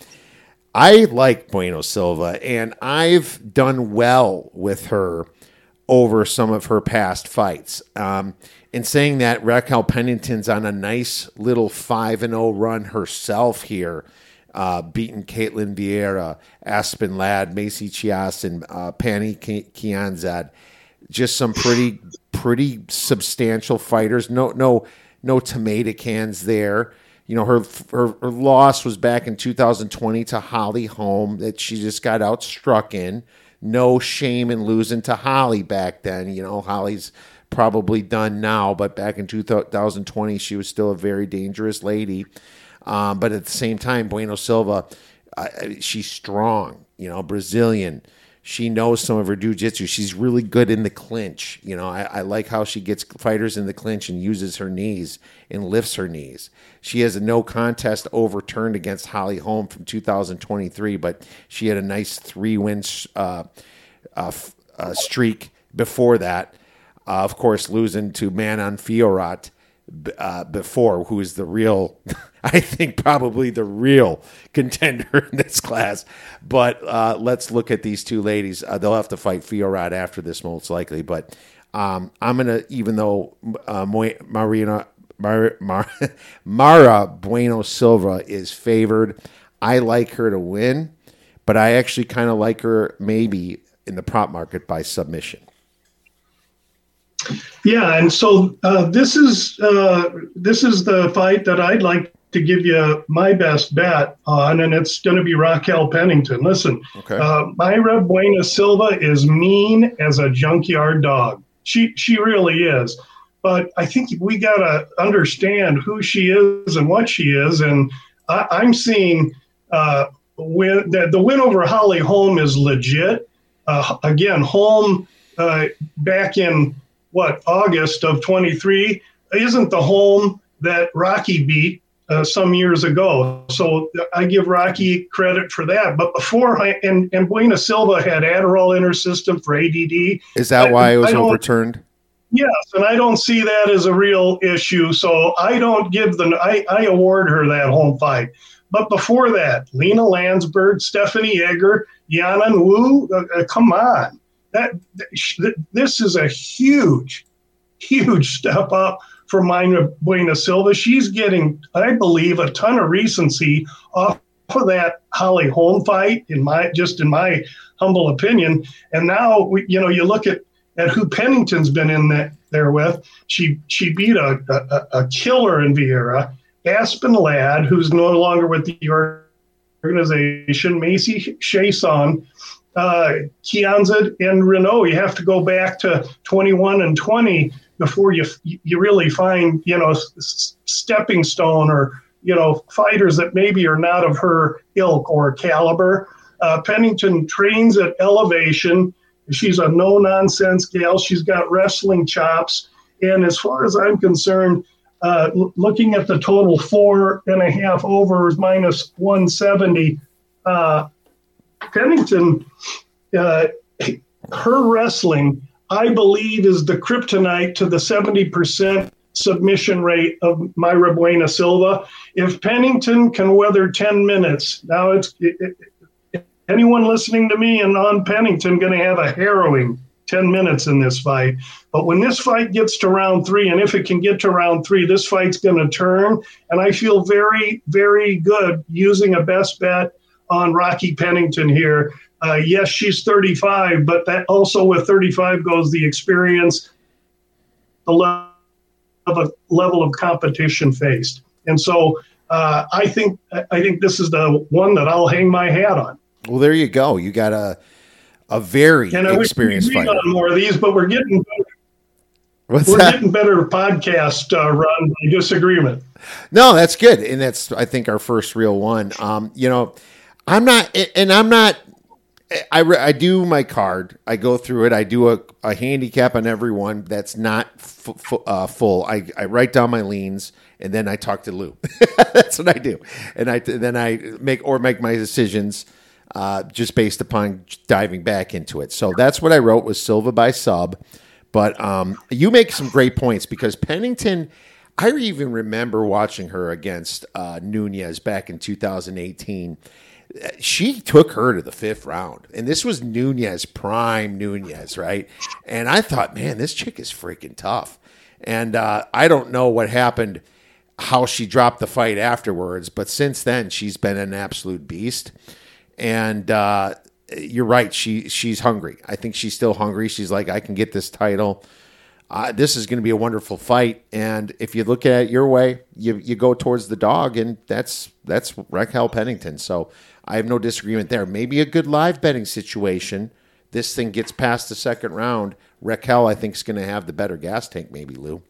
I like Bueno Silva, and I've done well with her over some of her past fights. Um, in saying that, Raquel Pennington's on a nice little five and oh run herself here, uh, beating Caitlin Vieira, Aspen Ladd, Macy Chiasson, uh, Pani Kianzad. Just some pretty pretty substantial fighters. No no no tomato cans there. You know, her, her her loss was back in two thousand twenty to Holly Holm that she just got outstruck in. No shame in losing to Holly back then. You know, Holly's probably done now, but back in two thousand twenty, she was still a very dangerous lady. Um, but at the same time, Bueno Silva, uh, she's strong, you know, Brazilian. She knows some of her jiu-jitsu. She's really good in the clinch. You know, I, I like how she gets fighters in the clinch and uses her knees and lifts her knees. She has a no contest overturned against Holly Holm from two thousand twenty-three, but she had a nice three-win uh, uh, uh, streak before that. Uh, of course, losing to Manon Fiorot uh, before, who is the real, I think probably the real contender in this class. But uh, let's look at these two ladies. Uh, they'll have to fight Fiorot after this most likely. But um, I'm going to, even though uh, Marina, Mar, Mar, Mara Bueno Silva is favored, I like her to win. But I actually kind of like her maybe in the prop market by submission. Yeah, and so uh, this is uh, this is the fight that I'd like to give you my best bet on, and it's going to be Raquel Pennington. Listen, okay. uh, Mayra Bueno Silva is mean as a junkyard dog. She she really is. But I think we got to understand who she is and what she is, and I, I'm seeing uh, win, the, the win over Holly Holm is legit. Uh, again, Holm uh, back in what, August of twenty-three, isn't the Holm that Rocky beat uh, some years ago. So I give Rocky credit for that. But before, I, and, and Bueno Silva had Adderall in her system for A D D. Is that I, why it was I overturned? Yes, and I don't see that as a real issue. So I don't give the, I, I award her that home fight. But before that, Lena Landsberg, Stephanie Egger, Yanan Wu, uh, uh, come on. That this is a huge, huge step up for Mayra Bueno Silva. She's getting, I believe, a ton of recency off of that Holly Holm fight, in my just in my humble opinion. And now, we, you know, you look at, at who Pennington's been in that there with. She she beat a, a, a killer in Vieira. Aspen Ladd, who's no longer with the organization, Macy Chason, uh, Kianza, and Renault. You have to go back to twenty-one and twenty before you you really find, you know, stepping stone or, you know, fighters that maybe are not of her ilk or caliber. Uh, Pennington trains at Elevation. She's a no-nonsense gal. She's got wrestling chops. And as far as I'm concerned, uh, l- looking at the total four and a half overs minus one seventy, uh, Pennington, uh, her wrestling, I believe, is the kryptonite to the seventy percent submission rate of Mayra Buena Silva. If Pennington can weather ten minutes, now it's it, it, anyone listening to me and on Pennington going to have a harrowing ten minutes in this fight. But when this fight gets to round three, and if it can get to round three, this fight's going to turn. And I feel very, very good using a best bet on Rocky Pennington here. Uh, yes, she's thirty-five, but that also with thirty-five goes the experience, the level of, level of competition faced. And so uh, I think I think this is the one that I'll hang my hat on. Well, there you go. You got a a very and I experienced wish we fighter. on more of these, but we're getting What's we're that? getting better podcast uh, run by disagreement. No, that's good, and that's I think our first real one. Um, you know, I'm not, and I'm not. I, I do my card. I go through it. I do a, a handicap on every one that's not f- f- uh, full. I, I write down my leans, and then I talk to Lou. That's what I do, and I then I make or make my decisions uh, just based upon diving back into it. So that's what I wrote was Silva by sub. But um, you make some great points because Pennington. I even remember watching her against uh, Nunez back in two thousand eighteen. She took her to the fifth round, and this was Nunez, prime Nunez, right? And I thought, man, this chick is freaking tough. And uh, I don't know what happened, how she dropped the fight afterwards, but since then, she's been an absolute beast. And uh, you're right, she she's hungry. I think she's still hungry. She's like, I can get this title. Uh, this is going to be a wonderful fight, and if you look at it your way, you you go towards the dog, and that's that's Raquel Pennington. So I have no disagreement there. Maybe a good live betting situation. This thing gets past the second round. Raquel, I think, is going to have the better gas tank. Maybe Lou.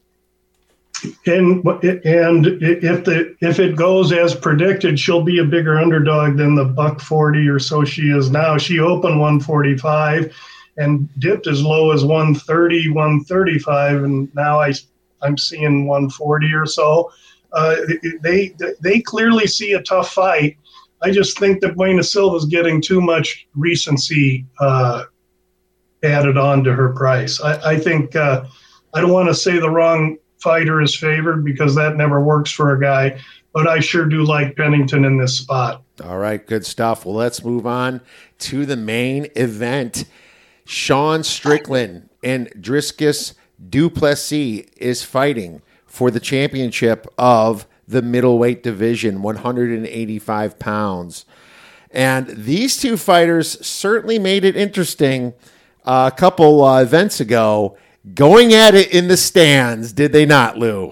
And and if the if it goes as predicted, she'll be a bigger underdog than the buck forty or so she is now. She opened one forty-five. And dipped as low as one thirty, one thirty-five, and now I, I'm seeing one forty or so. Uh, they they clearly see a tough fight. I just think that Buena Silva's getting too much recency uh, added on to her price. I, I think uh, I don't want to say the wrong fighter is favored because that never works for a guy, but I sure do like Pennington in this spot. All right, good stuff. Well, let's move on to the main event. Sean Strickland and Dricus Du Plessis is fighting for the championship of the middleweight division, one hundred eighty-five pounds. And these two fighters certainly made it interesting uh, a couple uh, events ago, going at it in the stands, did they not, Lou?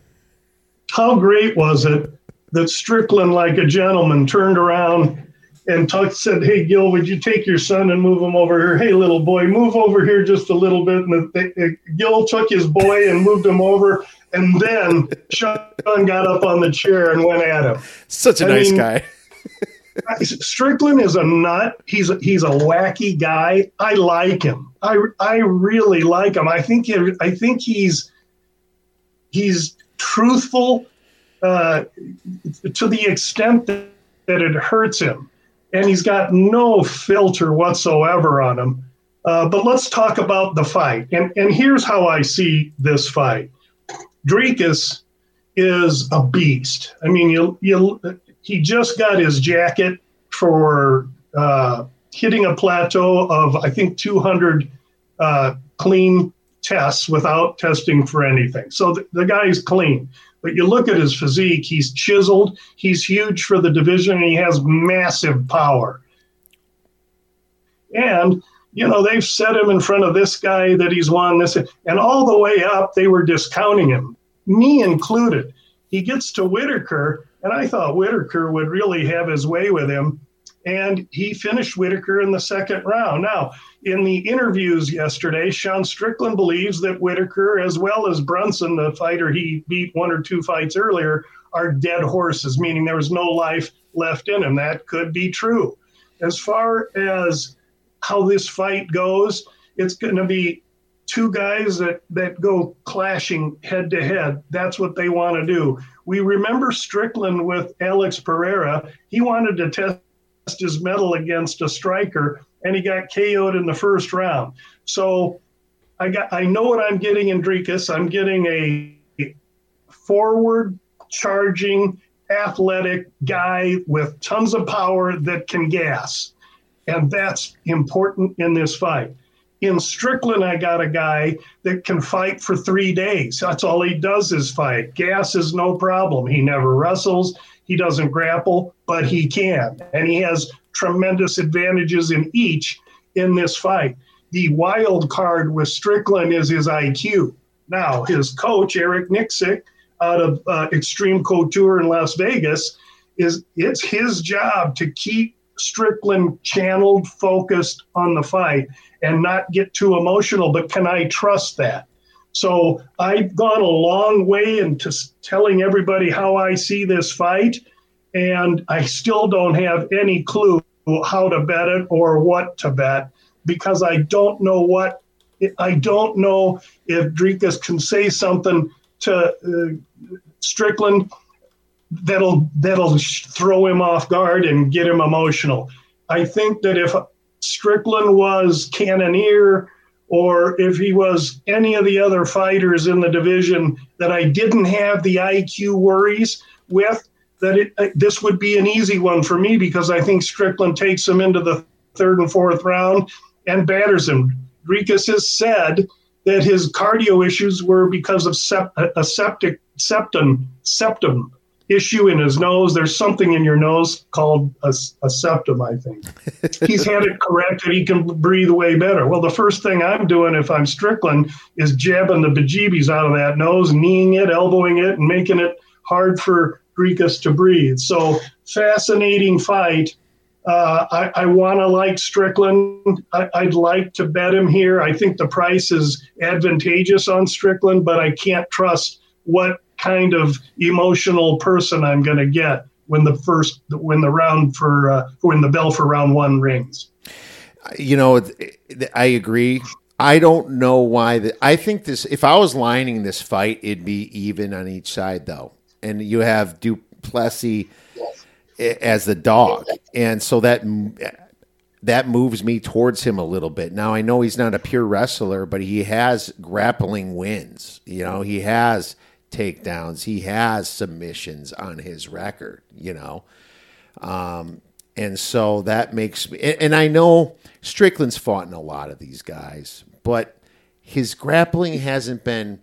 How great was it that Strickland, like a gentleman, turned around and Tuck said, hey, Gil, would you take your son and move him over here? Hey, little boy, move over here just a little bit. And the, the, Gil took his boy and moved him over. And then Sean got up on the chair and went at him. Such a I nice mean, guy. Strickland is a nut. He's a, he's a wacky guy. I like him. I, I really like him. I think he, I think he's he's truthful uh, to the extent that, that it hurts him. And he's got no filter whatsoever on him. Uh, but let's talk about the fight. And and here's how I see this fight. Dricus is a beast. I mean, you you he just got his jacket for uh, hitting a plateau of, I think, two hundred uh, clean tests without testing for anything. So the, the guy's clean. But you look at his physique, he's chiseled, he's huge for the division, and he has massive power. And, you know, they've set him in front of this guy that he's won this, and all the way up, they were discounting him, me included. he gets to Whitaker, and I thought Whitaker would really have his way with him. And he finished Whitaker in the second round. Now, in the interviews yesterday, Sean Strickland believes that Whitaker, as well as Brunson, the fighter he beat one or two fights earlier, are dead horses, meaning there was no life left in him. That could be true. As far as how this fight goes, it's going to be two guys that, that go clashing head to head. That's what they want to do. We remember Strickland with Alex Pereira. He wanted to test his mettle against a striker, and he got K O'd in the first round. So I got I know what I'm getting in Dricus. I'm getting a forward charging athletic guy with tons of power that can gas. And that's important in this fight. In Strickland, I got a guy that can fight for three days. That's all he does is fight. Gas is no problem. He never wrestles. He doesn't grapple, but he can. And he has tremendous advantages in each in this fight. The wild card with Strickland is his I Q. Now, his coach, Eric Nixick, out of uh, Extreme Couture in Las Vegas, is it's his job to keep Strickland channeled, focused on the fight and not get too emotional. But can I trust that? So I've gone a long way into telling everybody how I see this fight, and I still don't have any clue how to bet it or what to bet because I don't know what I don't know if Dricus can say something to uh, Strickland that'll that'll throw him off guard and get him emotional. I think that if Strickland was Cannonier or if he was any of the other fighters in the division that I didn't have the I Q worries with, that it, uh, this would be an easy one for me because I think Strickland takes him into the third and fourth round and batters him. Dricus has said that his cardio issues were because of sep- a septic septum septum issue in his nose. There's something in your nose called a, a septum, I think. He's had it corrected. He can breathe way better. Well, the first thing I'm doing if I'm Strickland is jabbing the bejeebies out of that nose, kneeing it, elbowing it, and making it hard for Dricus to breathe. So fascinating fight. Uh, I, I want to like Strickland. I, I'd like to bet him here. I think the price is advantageous on Strickland, but I can't trust what kind of emotional person I'm going to get when the first when the round for uh, when the bell for round one rings. You know, I agree. I don't know why. The, I think this. If I was lining this fight, it'd be even on each side, though. And you have Duplessis as the dog, and so that that moves me towards him a little bit. Now I know he's not a pure wrestler, but he has grappling wins. You know, he has takedowns, he has submissions on his record. You know, um, and so that makes me. And, and I know Strickland's fought in a lot of these guys, but his grappling hasn't been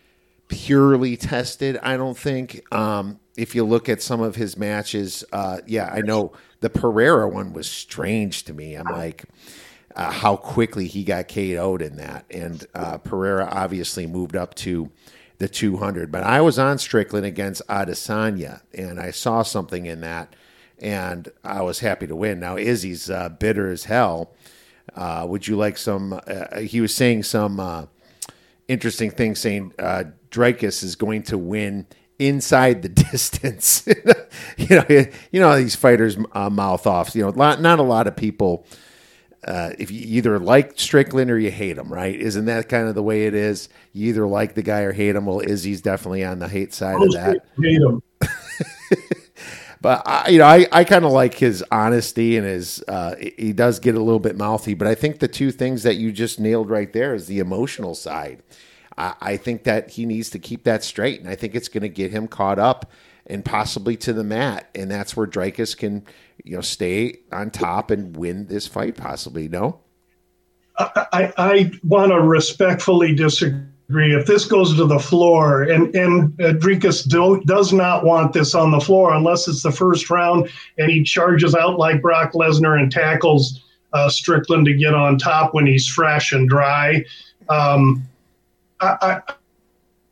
purely tested, I don't think. Um, if you look at some of his matches, uh, yeah, I know the Pereira one was strange to me. I'm like, uh, how quickly he got K O'd in that. And uh, Pereira obviously moved up to the two hundred. But I was on Strickland against Adesanya, and I saw something in that, and I was happy to win. Now, Izzy's uh, bitter as hell. Uh, would you like some uh, – he was saying some uh, interesting things, saying uh, Dricus is going to win – inside the distance. you know, you know how these fighters uh, mouth off. You know, lot, not a lot of people. Uh, if you either like Strickland or you hate him, right? Isn't that kind of the way it is? You either like the guy or hate him. Well, Izzy's definitely on the hate side of that. Hate him. But I, you know, I, I kind of like his honesty and his. Uh, he does get a little bit mouthy, but I think the two things that you just nailed right there is the emotional side. I think that he needs to keep that straight, and I think it's going to get him caught up and possibly to the mat, and that's where Dricus can, you know, stay on top and win this fight possibly. No, I, I, I want to respectfully disagree. If this goes to the floor, and and uh, Dricus do, does not want this on the floor unless it's the first round, and he charges out like Brock Lesnar and tackles uh, Strickland to get on top when he's fresh and dry. Um, I,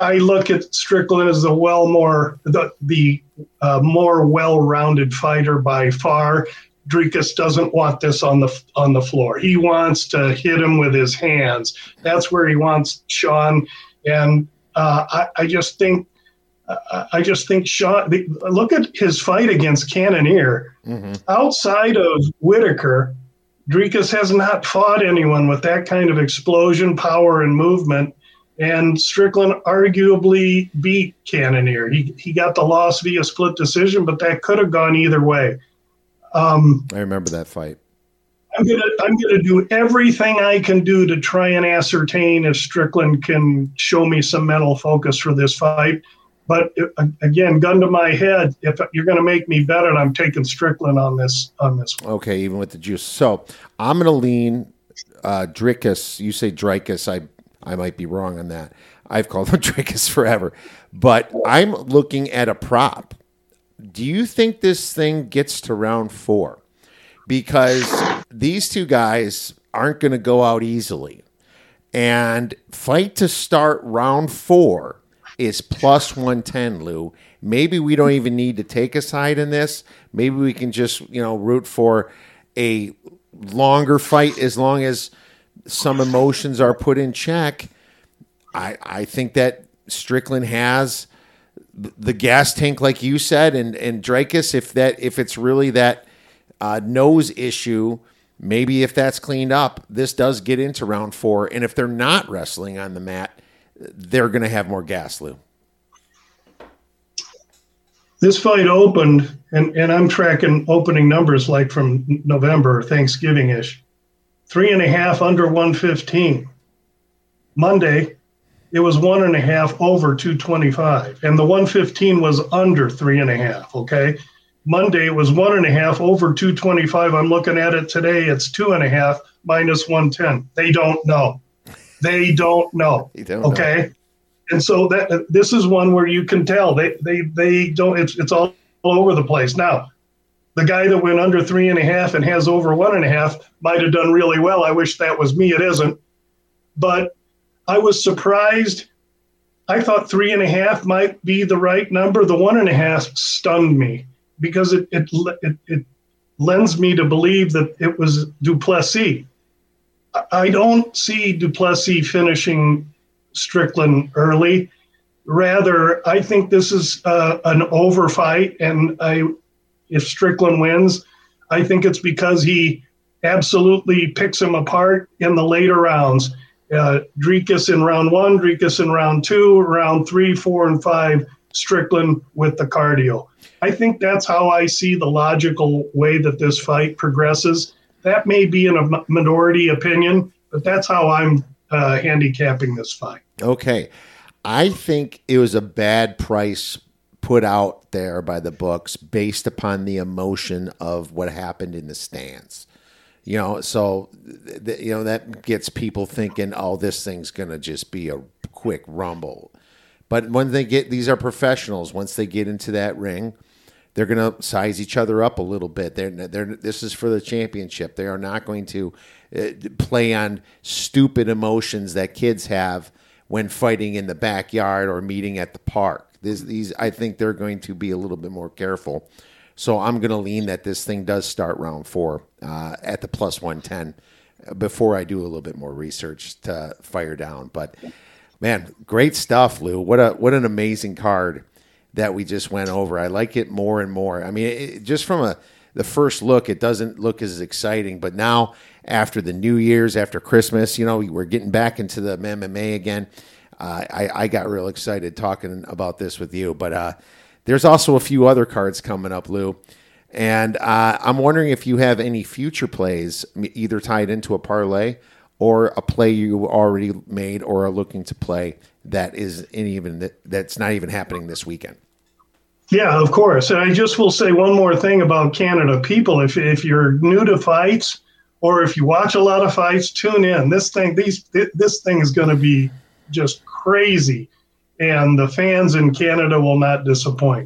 I look at Strickland as the well more the the uh, more well-rounded fighter by far. Dricus doesn't want this on the on the floor. He wants to hit him with his hands. That's where he wants Sean. And uh, I, I just think uh, I just think Sean. Look at his fight against Cannonier. Mm-hmm. Outside of Whitaker, Dricus has not fought anyone with that kind of explosion, power, and movement. And Strickland arguably beat Cannonier. He he got the loss via split decision, but that could have gone either way. Um, I remember that fight. I'm gonna I'm gonna do everything I can do to try and ascertain if Strickland can show me some mental focus for this fight. But again, gun to my head, if you're going to make me bet it, I'm taking Strickland on this on this one. Okay, even with the juice. So I'm going to lean uh, Dricus. You say Dricus. I I might be wrong on that. I've called him Dricus forever. But I'm looking at a prop. Do you think this thing gets to round four? Because these two guys aren't going to go out easily. And fight to start round four is plus one ten, Lou. Maybe we don't even need to take a side in this. Maybe we can just, you know, root for a longer fight as long as some emotions are put in check. I I think that Strickland has the gas tank, like you said, and and Dricus, if that if it's really that uh, nose issue, maybe if that's cleaned up, this does get into round four. And if they're not wrestling on the mat, they're going to have more gas, Lou. This fight opened, and, and I'm tracking opening numbers like from November, Thanksgiving-ish. Three and a half under one fifteen. Monday, it was one and a half over two twenty-five. And the one fifteen was under three and a half, okay? Monday, it was one and a half over two twenty-five. I'm looking at it today. It's two and a half minus one ten. They don't know. They don't know. They don't okay. Know. And so that this is one where you can tell they, they, they don't, it's, it's all, all over the place. Now, the guy that went under three and a half and has over one and a half might have done really well. I wish that was me. It isn't. But I was surprised. I thought three and a half might be the right number. The one and a half stunned me because it, it, it, it lends me to believe that it was Duplessis. I don't see Duplessis finishing Strickland early. Rather, I think this is uh, an over fight, and I, if Strickland wins, I think it's because he absolutely picks him apart in the later rounds. Uh, Dricus in round one, Dricus in round two, round three, four, and five, Strickland with the cardio. I think that's how I see the logical way that this fight progresses. That may be in a minority opinion, but that's how I'm uh, handicapping this fight. Okay. I think it was a bad price put out there by the books based upon the emotion of what happened in the stands. You know, so, th- you know, that gets people thinking, oh, this thing's going to just be a quick rumble. But when they get, these are professionals. Once they get into that ring, they're going to size each other up a little bit. They're, they're, this is for the championship. They are not going to uh, play on stupid emotions that kids have when fighting in the backyard or meeting at the park. This, these, I think they're going to be a little bit more careful. So I'm going to lean that this thing does start round four uh, at the plus one ten before I do a little bit more research to fire down. But, man, great stuff, Lou. What a what an amazing card that we just went over. I like it more and more. I mean, it, just from a the first look, it doesn't look as exciting. But now, after the New Year's, after Christmas, you know, we're getting back into the M M A again. Uh, I, I got real excited talking about this with you. But uh, there's also a few other cards coming up, Lou. And uh, I'm wondering if you have any future plays, either tied into a parlay or a play you already made or are looking to play that is in even that's not even happening this weekend. Yeah, of course. And I just will say one more thing about Canada. People, if if you're new to fights or if you watch a lot of fights, tune in. This thing, these this thing is going to be just crazy, and the fans in Canada will not disappoint.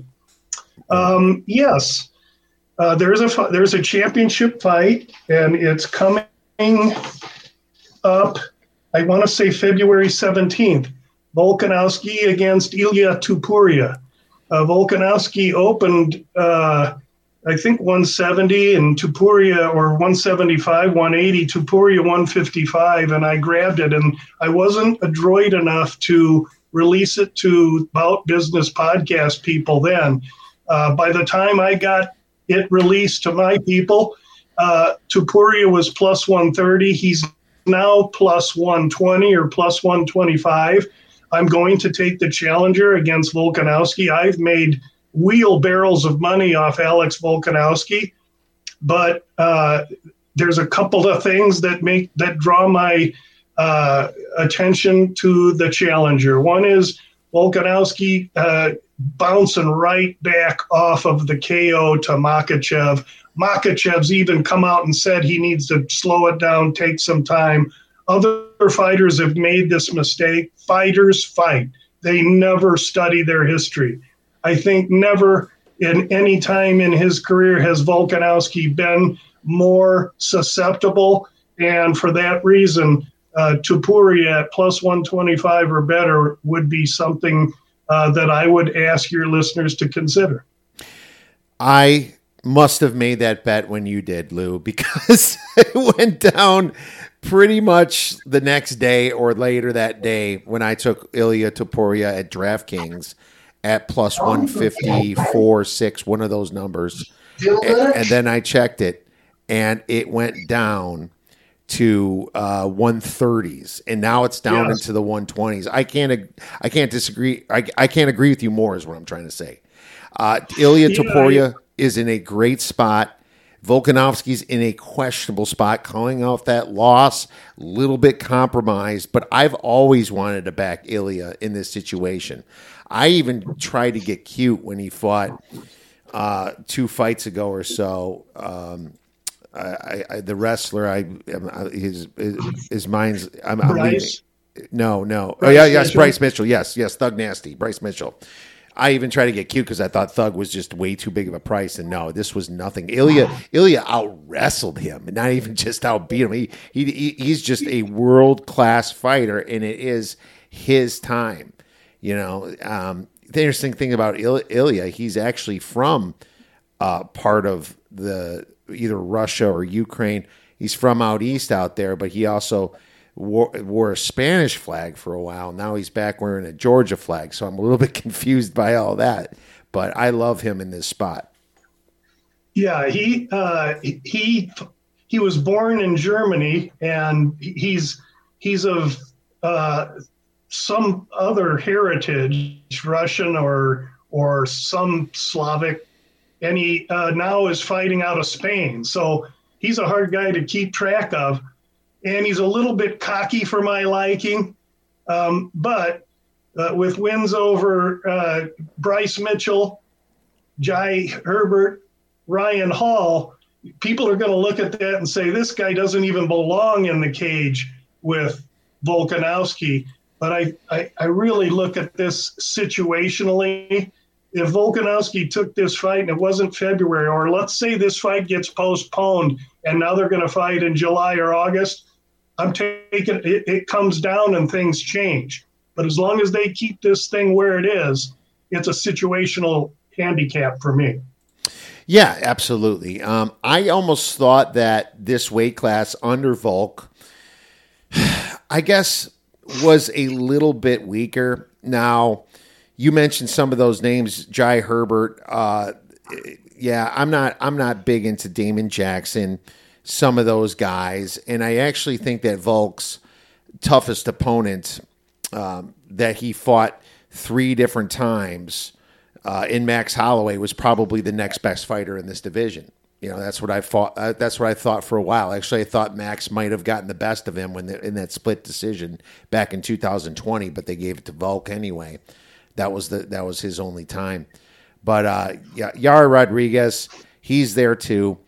Um, yes, uh, there's a there's a championship fight, and it's coming up. I want to say February seventeenth. Volkanovski against Ilya Tupuria. Uh, Volkanovski opened, uh, I think, one seventy, and Tupuria, or one seventy-five, one eighty, Tupuria one fifty-five, and I grabbed it. And I wasn't adroit enough to release it to Bout Business podcast people then. Uh, by the time I got it released to my people, uh, Tupuria was plus one thirty. He's now plus one twenty or plus one twenty-five. I'm going to take the challenger against Volkanovski. I've made wheelbarrows of money off Alex Volkanovski, but uh, there's a couple of things that make that draw my uh, attention to the challenger. One is Volkanovski uh, bouncing right back off of the K O to Makhachev. Makhachev's even come out and said he needs to slow it down, take some time. Other fighters have made this mistake. Fighters fight. They never study their history. I think never in any time in his career has Volkanovski been more susceptible. And for that reason, uh, Tupuria at plus one twenty-five or better would be something uh, that I would ask your listeners to consider. I must have made that bet when you did, Lou, because it went down pretty much the next day or later that day when I took Ilya Tupuria at DraftKings at plus one fifty-four, six, one of those numbers. And, and then I checked it, and it went down to uh, one thirties, and now it's down yes. into the one twenties. I can't, I can't disagree. I, I can't agree with you more, is what I'm trying to say. Uh, Ilya yeah, Tupuria I... is in a great spot. Volkanovski's in a questionable spot, calling off that loss, a little bit compromised, but I've always wanted to back Ilya in this situation. I even tried to get cute when he fought uh, two fights ago or so. Um, I, I, the wrestler, I his his, his mind's. I'm, I'm Bryce? leaving. No, no. Bryce oh yeah, yes, Mitchell? Bryce Mitchell. Yes, yes, Thug Nasty, Bryce Mitchell. I even tried to get cute because I thought Thug was just way too big of a price, and no, this was nothing. Ilya Ilya out wrestled him, not even just outbeat him. He, he he's just a world class fighter, and it is his time. You know, um, the interesting thing about Il- Ilya, he's actually from uh, part of the either Russia or Ukraine. He's from out east out there, but he also wore, wore a Spanish flag for a while. Now he's back wearing a Georgia flag, so I'm a little bit confused by all that. But I love him in this spot. Yeah, he uh, he he was born in Germany, and he's he's of uh, some other heritage, Russian or or some Slavic, and he uh, now is fighting out of Spain. So he's a hard guy to keep track of, and he's a little bit cocky for my liking. Um, but uh, with wins over uh, Bryce Mitchell, Jai Herbert, Ryan Hall, people are going to look at that and say, this guy doesn't even belong in the cage with Volkanovski. But I, I, I really look at this situationally. If Volkanovski took this fight and it wasn't February, or let's say this fight gets postponed and now they're going to fight in July or August, I'm taking it, it comes down and things change. But as long as they keep this thing where it is, it's a situational handicap for me. Yeah, absolutely. Um, I almost thought that this weight class under Volk, I guess, was a little bit weaker. Now, you mentioned some of those names, Jai Herbert. Uh, yeah, I'm not. I'm not big into Damon Jackson. Some of those guys, and I actually think that Volk's toughest opponent um, that he fought three different times uh, in Max Holloway was probably the next best fighter in this division. You know, that's what I thought. Uh, that's what I thought for a while. Actually, I thought Max might have gotten the best of him when the, in that split decision back in two thousand twenty, but they gave it to Volk anyway. That was the that was his only time. But uh, yeah, Yara Rodriguez, he's there too.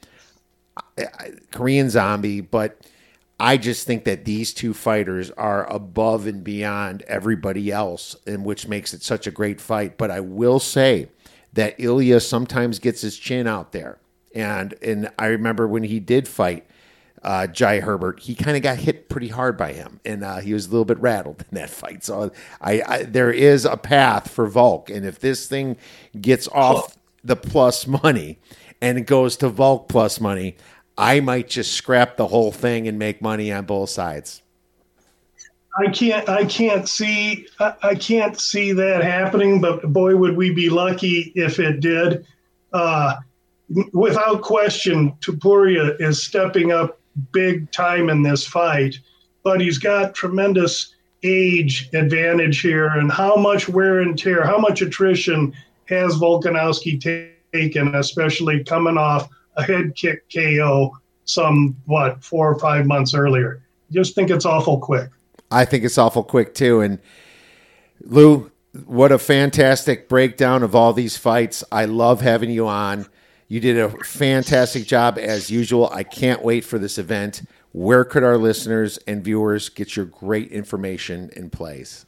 Korean Zombie, but I just think that these two fighters are above and beyond everybody else, and which makes it such a great fight. But I will say that Ilya sometimes gets his chin out there. And and I remember when he did fight uh, Jai Herbert, he kind of got hit pretty hard by him, and uh, he was a little bit rattled in that fight. So I, I there is a path for Volk, and if this thing gets off the plus money and it goes to Volk plus money, I might just scrap the whole thing and make money on both sides. I can't. I can't see. I, I can't see that happening. But boy, would we be lucky if it did. Uh, without question, Topuria is stepping up big time in this fight. But he's got tremendous age advantage here, and how much wear and tear, how much attrition has Volkanovski taken, especially coming off a head kick K O some what four or five months earlier. Just think it's awful quick. I think it's awful quick, too. And, Lou, what a fantastic breakdown of all these fights. I love having you on. You did a fantastic job, as usual. I can't wait for this event. Where could our listeners and viewers get your great information in place?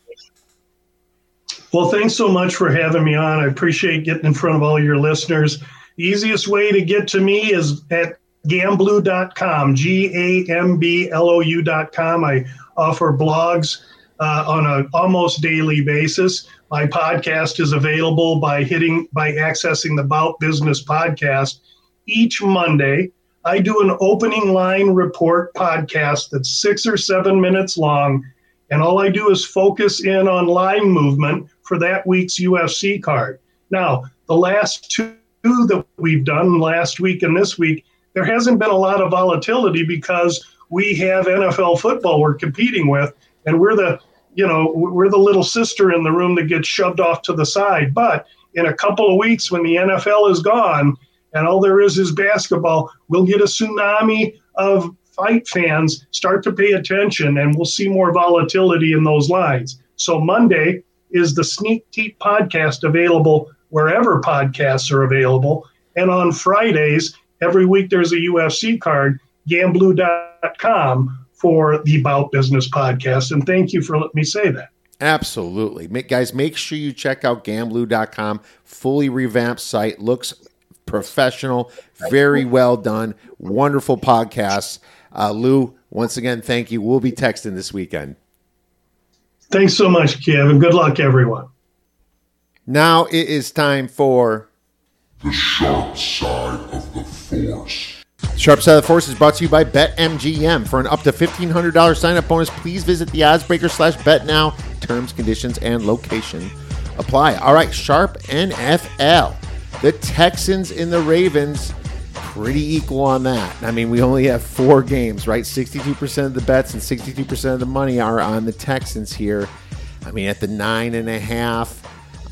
Well, thanks so much for having me on. I appreciate getting in front of all your listeners. The easiest way to get to me is at gamblou dot com, G A M B L O U dot com. I offer blogs uh, on an almost daily basis. My podcast is available by hitting by accessing the Bout Business podcast each Monday. I do an opening line report podcast that's six or seven minutes long, and all I do is focus in on line movement for that week's U F C card. Now, the last two that we've done last week and this week, there hasn't been a lot of volatility because we have N F L football we're competing with, and we're the, you know, we're the little sister in the room that gets shoved off to the side. But in a couple of weeks, when the N F L is gone and all there is is basketball, we'll get a tsunami of fight fans start to pay attention, and we'll see more volatility in those lines. So Monday is the Sneak Teep podcast, available wherever podcasts are available. And on Fridays, every week there's a U F C card, gamblou dot com for the Bout Business podcast. And thank you for letting me say that. Absolutely. Make, guys, make sure you check out gamblou dot com. Fully revamped site. Looks professional. Very well done. Wonderful podcasts. Uh, Lou, once again, thank you. We'll be texting this weekend. Thanks so much, Kev, and good luck, everyone. Now it is time for The Sharp Side of the Force. Sharp Side of the Force is brought to you by BetMGM. For an up to fifteen hundred dollars sign-up bonus, please visit the oddsbreaker slash bet now. Terms, conditions, and location apply. All right, Sharp N F L. The Texans and the Ravens, pretty equal on that. I mean, we only have four games, right? sixty-two percent of the bets and sixty-two percent of the money are on the Texans here. I mean, at the nine and a half,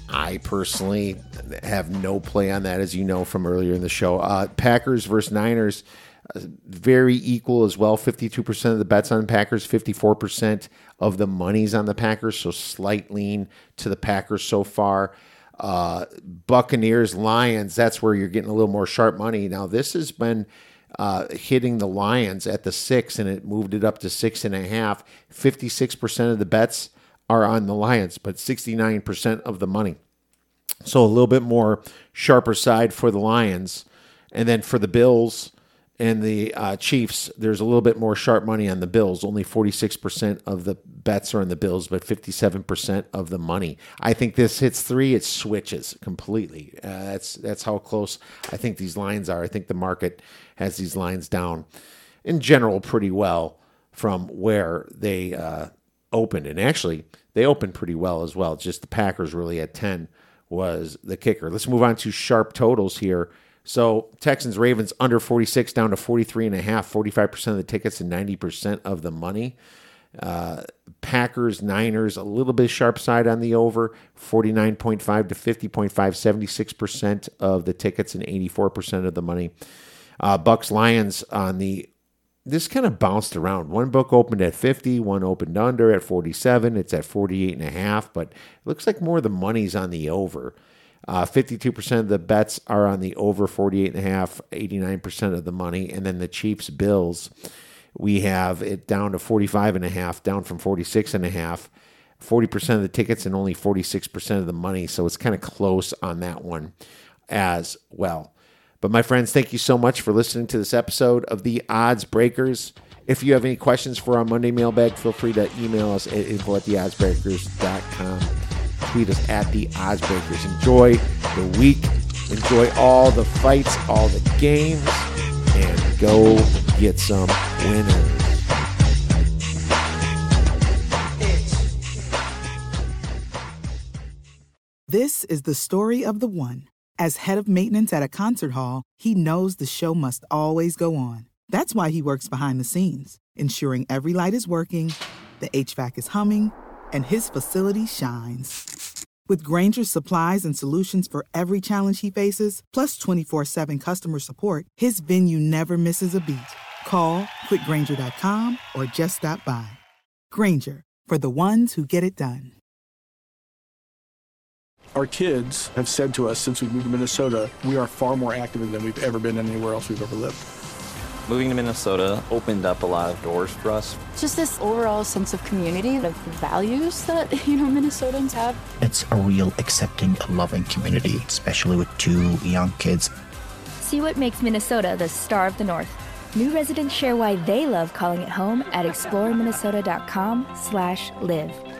I personally have no play on that, as you know from earlier in the show. Uh, Packers versus Niners, uh, very equal as well. fifty-two percent of the bets on the Packers, fifty-four percent of the money's on the Packers, so slight lean to the Packers so far. Uh, Buccaneers, Lions, that's where you're getting a little more sharp money. Now, this has been uh, hitting the Lions at the six, and it moved it up to six and a half. fifty-six percent of the bets are on the Lions, but sixty-nine percent of the money. So a little bit more sharper side for the Lions. And then for the Bills and the uh, Chiefs, there's a little bit more sharp money on the Bills. Only forty-six percent of the bets are on the Bills, but fifty-seven percent of the money. I think this hits three, it switches completely. Uh, that's that's how close I think these lines are. I think the market has these lines down in general pretty well from where they uh, opened. And actually, they opened pretty well as well. Just the Packers really at ten was the kicker. Let's move on to sharp totals here. So Texans, Ravens under forty-six down to forty-three and a half, forty-five percent of the tickets and ninety percent of the money. Uh, Packers, Niners, a little bit sharp side on the over, forty-nine point five to fifty point five, seventy-six percent of the tickets and eighty-four percent of the money. Uh, Bucks, Lions on the, this kind of bounced around. One book opened at fifty, one opened under at forty-seven. It's at forty-eight and a half, but it looks like more of the money's on the over. Uh, fifty-two percent of the bets are on the over, forty-eight and a half, eighty-nine percent of the money. And then the Chiefs, Bills, we have it down to forty-five and a half, down from forty-six and a half, forty percent of the tickets and only forty-six percent of the money. So it's kind of close on that one as well. But my friends, thank you so much for listening to this episode of The Odds Breakers. If you have any questions for our Monday mailbag, feel free to email us at info at the odds breakers dot com. Tweet us at The Odds Breakers. Enjoy the week. Enjoy all the fights, all the games, and go get some winners. This is the story of the one. As head of maintenance at a concert hall, he knows the show must always go on. That's why he works behind the scenes, ensuring every light is working, the H V A C is humming, and his facility shines. With Grainger's supplies and solutions for every challenge he faces, plus twenty-four seven customer support, his venue never misses a beat. Call quick grainger dot com or just stop by. Grainger, for the ones who get it done. Our kids have said to us since we moved to Minnesota, we are far more active than we've ever been anywhere else we've ever lived. Moving to Minnesota opened up a lot of doors for us. Just this overall sense of community, of values that, you know, Minnesotans have. It's a real accepting, loving community, especially with two young kids. See what makes Minnesota the star of the North. New residents share why they love calling it home at explore minnesota dot com slash live.